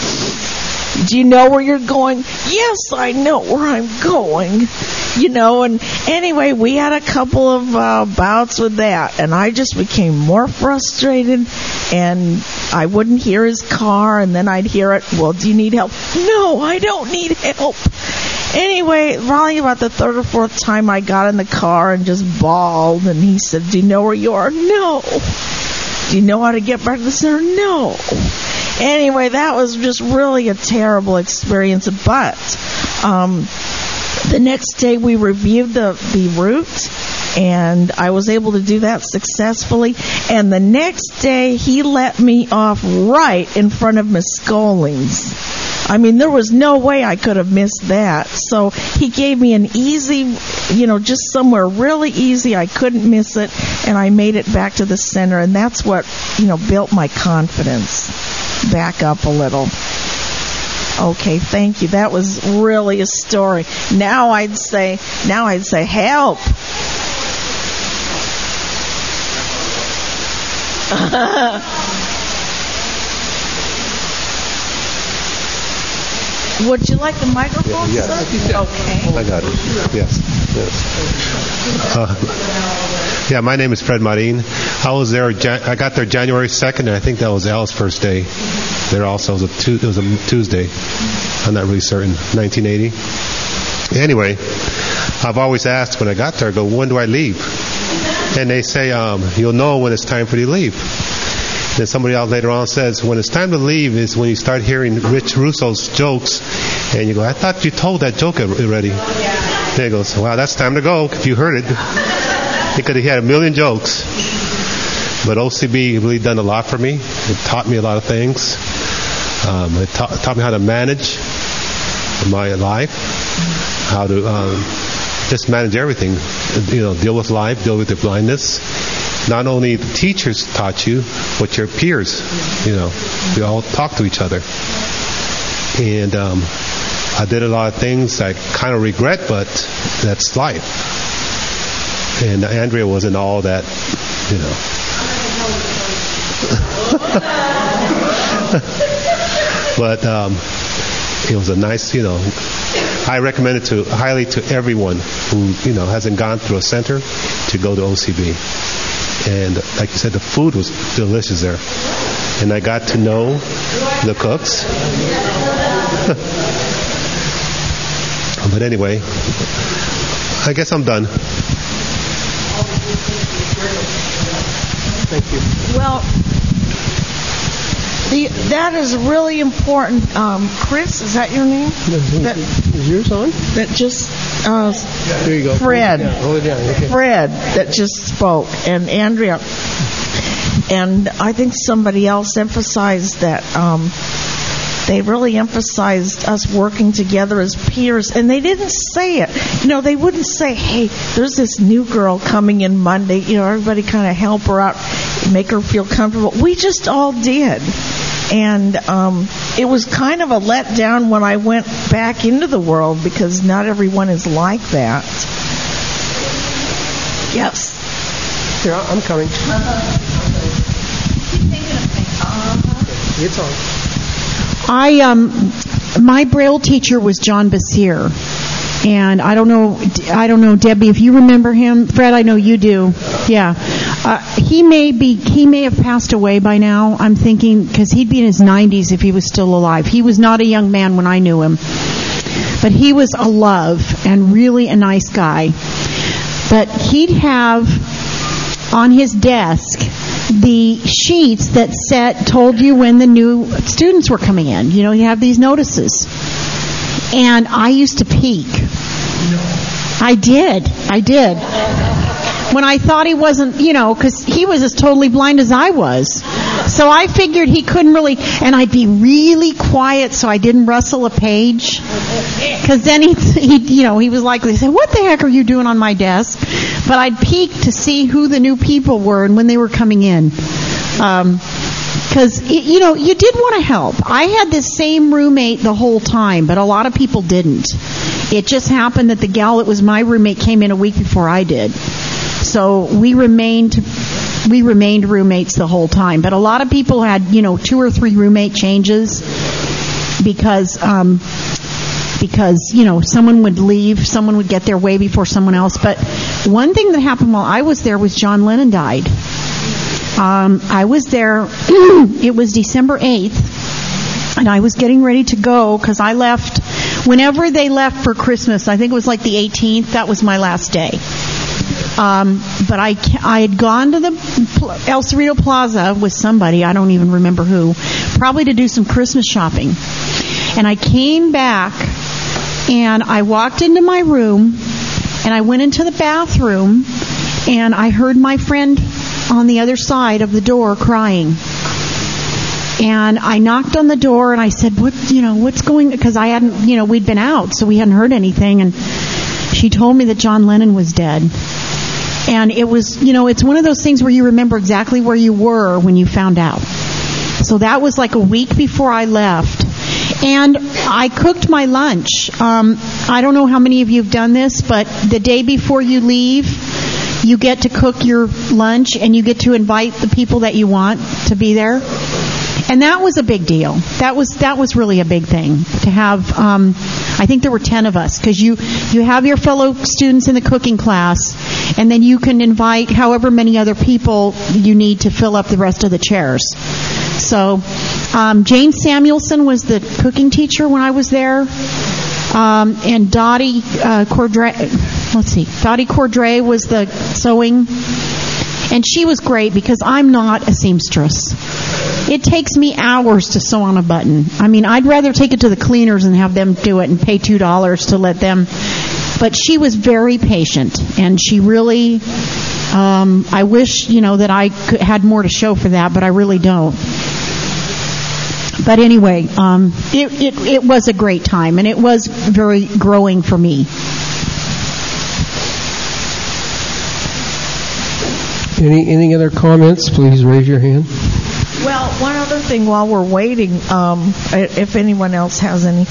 Do you know where you're going? Yes, I know where I'm going. And anyway, we had a couple of bouts with that, and I just became more frustrated, and I wouldn't hear his car, and then I'd hear it, well, do you need help? No, I don't need help. Anyway, probably about the third or fourth time I got in the car and just bawled, and he said, do you know where you are? No. Do you know how to get back to the center? No. Anyway, that was just really a terrible experience, but the next day we reviewed the route, and I was able to do that successfully. And the next day he let me off right in front of Miss Scollings. I mean, there was no way I could have missed that. So he gave me an easy, just somewhere really easy. I couldn't miss it, and I made it back to the center, and that's what, built my confidence back up a little. Okay, thank you. That was really a story. Now I'd say, help. Would you like the microphone, yes. sir? Okay. I got it. Yes. Yeah, my name is Fred Marin. I was there. I got there January 2nd, and I think that was Al's first day. There also it was a Tuesday. I'm not really certain. 1980. Anyway, I've always asked when I got there, when do I leave? And they say, you'll know when it's time for you to leave. Then somebody else later on says, when it's time to leave is when you start hearing Rich Russo's jokes, and you go, I thought you told that joke already. Then he goes, wow, that's time to go, if you heard it. Because he had a million jokes. But OCB really done a lot for me. It taught me a lot of things. It taught me how to manage my life, how to just manage everything. Deal with life, deal with your blindness. Not only the teachers taught you, but your peers. We all talk to each other. And I did a lot of things I kind of regret, but that's life. And Andrea wasn't all that, you know. But it was a nice, you know. I recommend it highly to everyone who, you know, hasn't gone through a center to go to OCB. And like you said, the food was delicious there. And I got to know the cooks. But anyway, I guess I'm done. Thank you. Well, that is really important. Chris, is that your name? Is yours on? That just there you go. Fred. Hold it down. Okay. Fred that just spoke, and Andrea, and I think somebody else emphasized that. They really emphasized us working together as peers, and they didn't say it. You know, they wouldn't say, hey, there's this new girl coming in Monday. You know, everybody kind of help her out, make her feel comfortable. We just all did. And it was kind of a letdown when I went back into the world because not everyone is like that. Yes. Here, I'm coming. It's on. My Braille teacher was John Basir, and I don't know, Debbie, if you remember him. Fred, I know you do. Yeah, he may have passed away by now. I'm thinking because he'd be in his 90s if he was still alive. He was not a young man when I knew him, but he was a love and really a nice guy. But he'd have on his desk the sheets that told you when the new students were coming in. You know, you have these notices. And I used to peek. No. I did. When I thought he wasn't, you know, because he was as totally blind as I was. So I figured he couldn't really, and I'd be really quiet so I didn't rustle a page. Because then he was likely to say, what the heck are you doing on my desk? But I'd peek to see who the new people were and when they were coming in. Because, you know, you did want to help. I had this same roommate the whole time, but a lot of people didn't. It just happened that the gal that was my roommate came in a week before I did. So we remained roommates the whole time. But a lot of people had, you know, 2 or 3 roommate changes because you know, someone would leave, someone would get there way before someone else. But one thing that happened while I was there was John Lennon died. I was there, it was December 8th, and I was getting ready to go because I left, whenever they left for Christmas, I think it was like the 18th, that was my last day. But I had gone to the El Cerrito Plaza with somebody, I don't even remember who, probably to do some Christmas shopping. And I came back, and I walked into my room, and I went into the bathroom, and I heard my friend on the other side of the door crying. And I knocked on the door, and I said, what's going, because I hadn't, you know, we'd been out, so we hadn't heard anything, and she told me that John Lennon was dead. And it was, you know, it's one of those things where you remember exactly where you were when you found out. So that was like a week before I left. And I cooked my lunch. I don't know how many of you have done this, but the day before you leave, you get to cook your lunch and you get to invite the people that you want to be there. And that was a big deal. That was really a big thing to have. I think there were 10 of us because you have your fellow students in the cooking class, and then you can invite however many other people you need to fill up the rest of the chairs. So Jane Samuelson was the cooking teacher when I was there, and Dottie Cordray was the sewing. And she was great because I'm not a seamstress. It takes me hours to sew on a button. I mean, I'd rather take it to the cleaners and have them do it and pay $2 to let them. But she was very patient, and she really, I wish, you know, that I had more to show for that, but I really don't. But anyway, it was a great time, and it was very growing for me. Any other comments? Please raise your hand. Well, one other thing while we're waiting, if anyone else has any,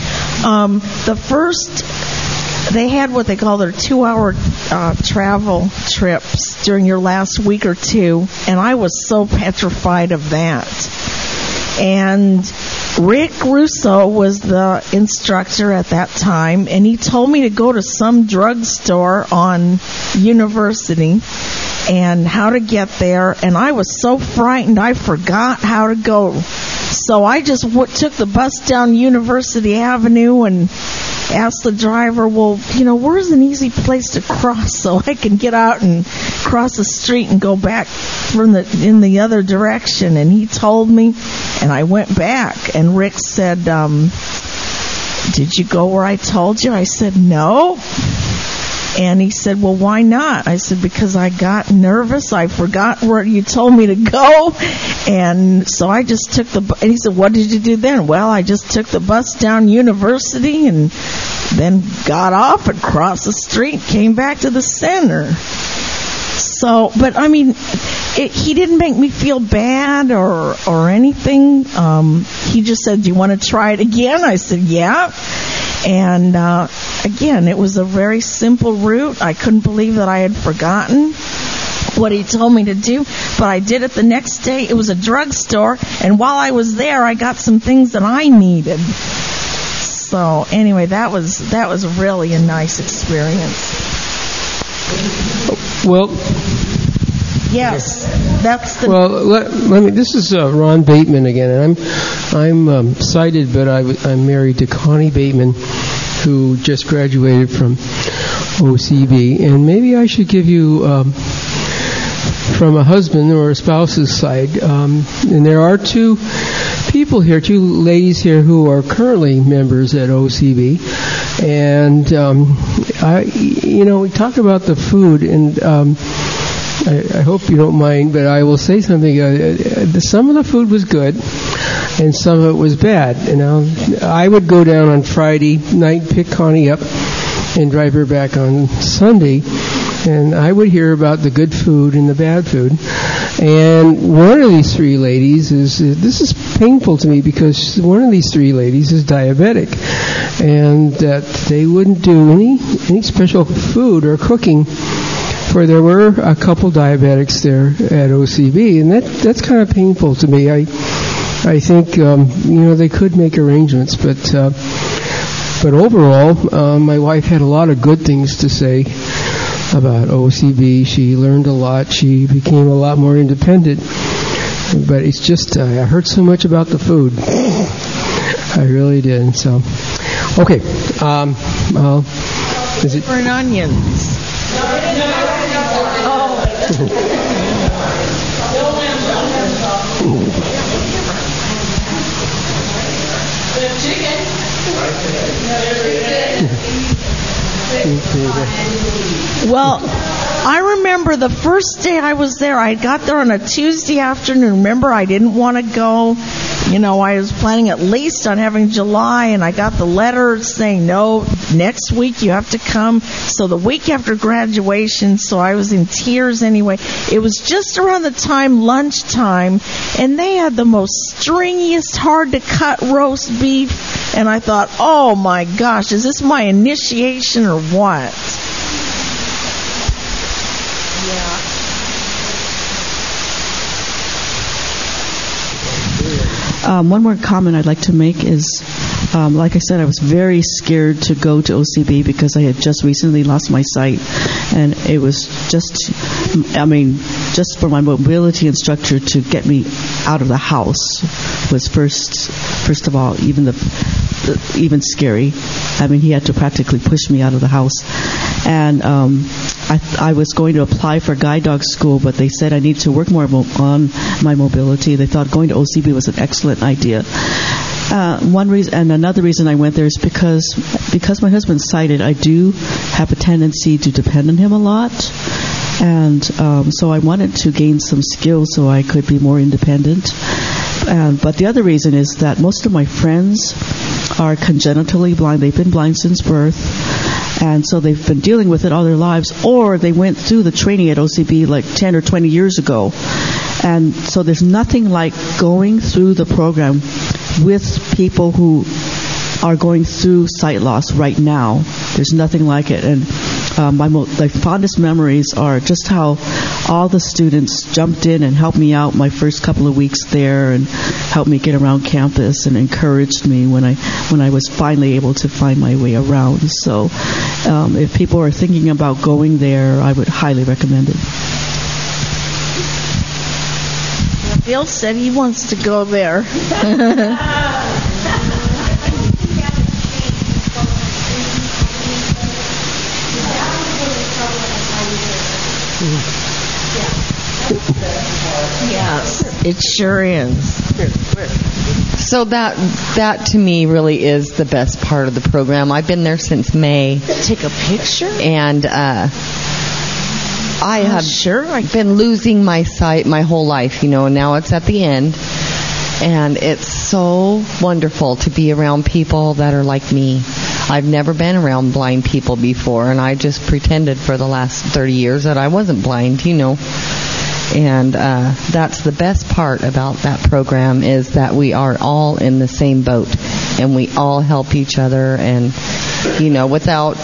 they had what they call their 2-hour travel trips during your last week or two, and I was so petrified of that. And Rick Russo was the instructor at that time, and he told me to go to some drugstore on University and how to get there, and I was so frightened I forgot how to go. So I just took the bus down University Avenue and asked the driver, well, where's an easy place to cross so I can get out and cross the street and go back in the other direction? And he told me, and I went back, and Rick said, did you go where I told you? I said, no. And he said, well, why not? I said, because I got nervous. I forgot where you told me to go. And so I just took and he said, what did you do then? Well, I just took the bus down University and then got off and crossed the street, came back to the center. So, but I mean, he didn't make me feel bad or anything. He just said, do you want to try it again? I said, yeah. And again, it was a very simple route. I couldn't believe that I had forgotten what he told me to do, but I did it the next day. It was a drugstore, and while I was there, I got some things that I needed. So anyway, that was really a nice experience. Well, yes, that's the. Well, let me. This is Ron Bateman again, and I'm cited, but I'm married to Connie Bateman, who just graduated from OCB, and maybe I should give you from a husband or a spouse's side, and there are two ladies here who are currently members at OCB, and we talk about the food, and I hope you don't mind, but I will say something. Some of the food was good, and some of it was bad. I would go down on Friday night, pick Connie up, and drive her back on Sunday, and I would hear about the good food and the bad food. And one of these three ladies this is painful to me, because one of these three ladies is diabetic, and that they wouldn't do any special food or cooking, for there were a couple diabetics there at OCB, and that's kind of painful to me. I think they could make arrangements, but overall, my wife had a lot of good things to say about OCB. She learned a lot. She became a lot more independent. But it's just I heard so much about the food. I really did. So, okay. Is it for an onions? Well, I remember the first day I was there, I got there on a Tuesday afternoon. Remember, I didn't want to go. I was planning at least on having July, and I got the letter saying, no, next week you have to come. So the week after graduation, so I was in tears anyway. It was just around the lunchtime, and they had the most stringiest, hard-to-cut roast beef, and I thought, oh my gosh, is this my initiation or what? Yeah. One more comment I'd like to make is, like I said, I was very scared to go to OCB because I had just recently lost my sight, and it was just for my mobility instructor to get me out of the house was first of all even scary. He had to practically push me out of the house, and I was going to apply for guide dog school, but they said I needed to work more on my mobility. They thought going to OCB was an excellent idea. One reason, and another reason I went there is because my husband's sighted, I do have a tendency to depend on him a lot, and so I wanted to gain some skills so I could be more independent. But the other reason is that most of my friends are congenitally blind. They've been blind since birth, and so they've been dealing with it all their lives, or they went through the training at OCB like 10 or 20 years ago. And so there's nothing like going through the program with people who are going through sight loss right now. There's nothing like it. And my fondest memories are just how all the students jumped in and helped me out my first couple of weeks there and helped me get around campus and encouraged me when I was finally able to find my way around. So if people are thinking about going there, I would highly recommend it. Bill said he wants to go there. Yes, it sure is. So that to me really is the best part of the program. I've been there since May. Take a picture? And I have been losing my sight my whole life, and now it's at the end. And it's so wonderful to be around people that are like me. I've never been around blind people before, and I just pretended for the last 30 years that I wasn't blind, And that's the best part about that program, is that we are all in the same boat, and we all help each other, and, without,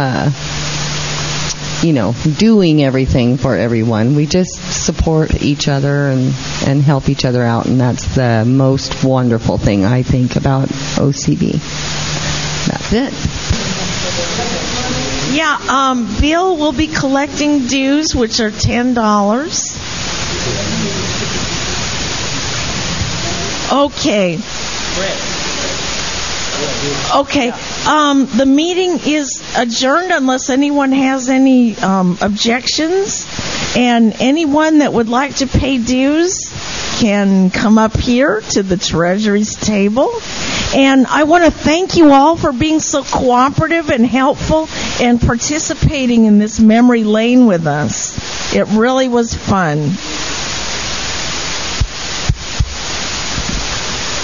doing everything for everyone. We just support each other and help each other out, and that's the most wonderful thing, I think, about OCB. That's it. Yeah, Bill will be collecting dues, which are $10. Okay. Okay. The meeting is adjourned unless anyone has any objections. And anyone that would like to pay dues can come up here to the Treasury's table. And I want to thank you all for being so cooperative and helpful and participating in this memory lane with us. It really was fun.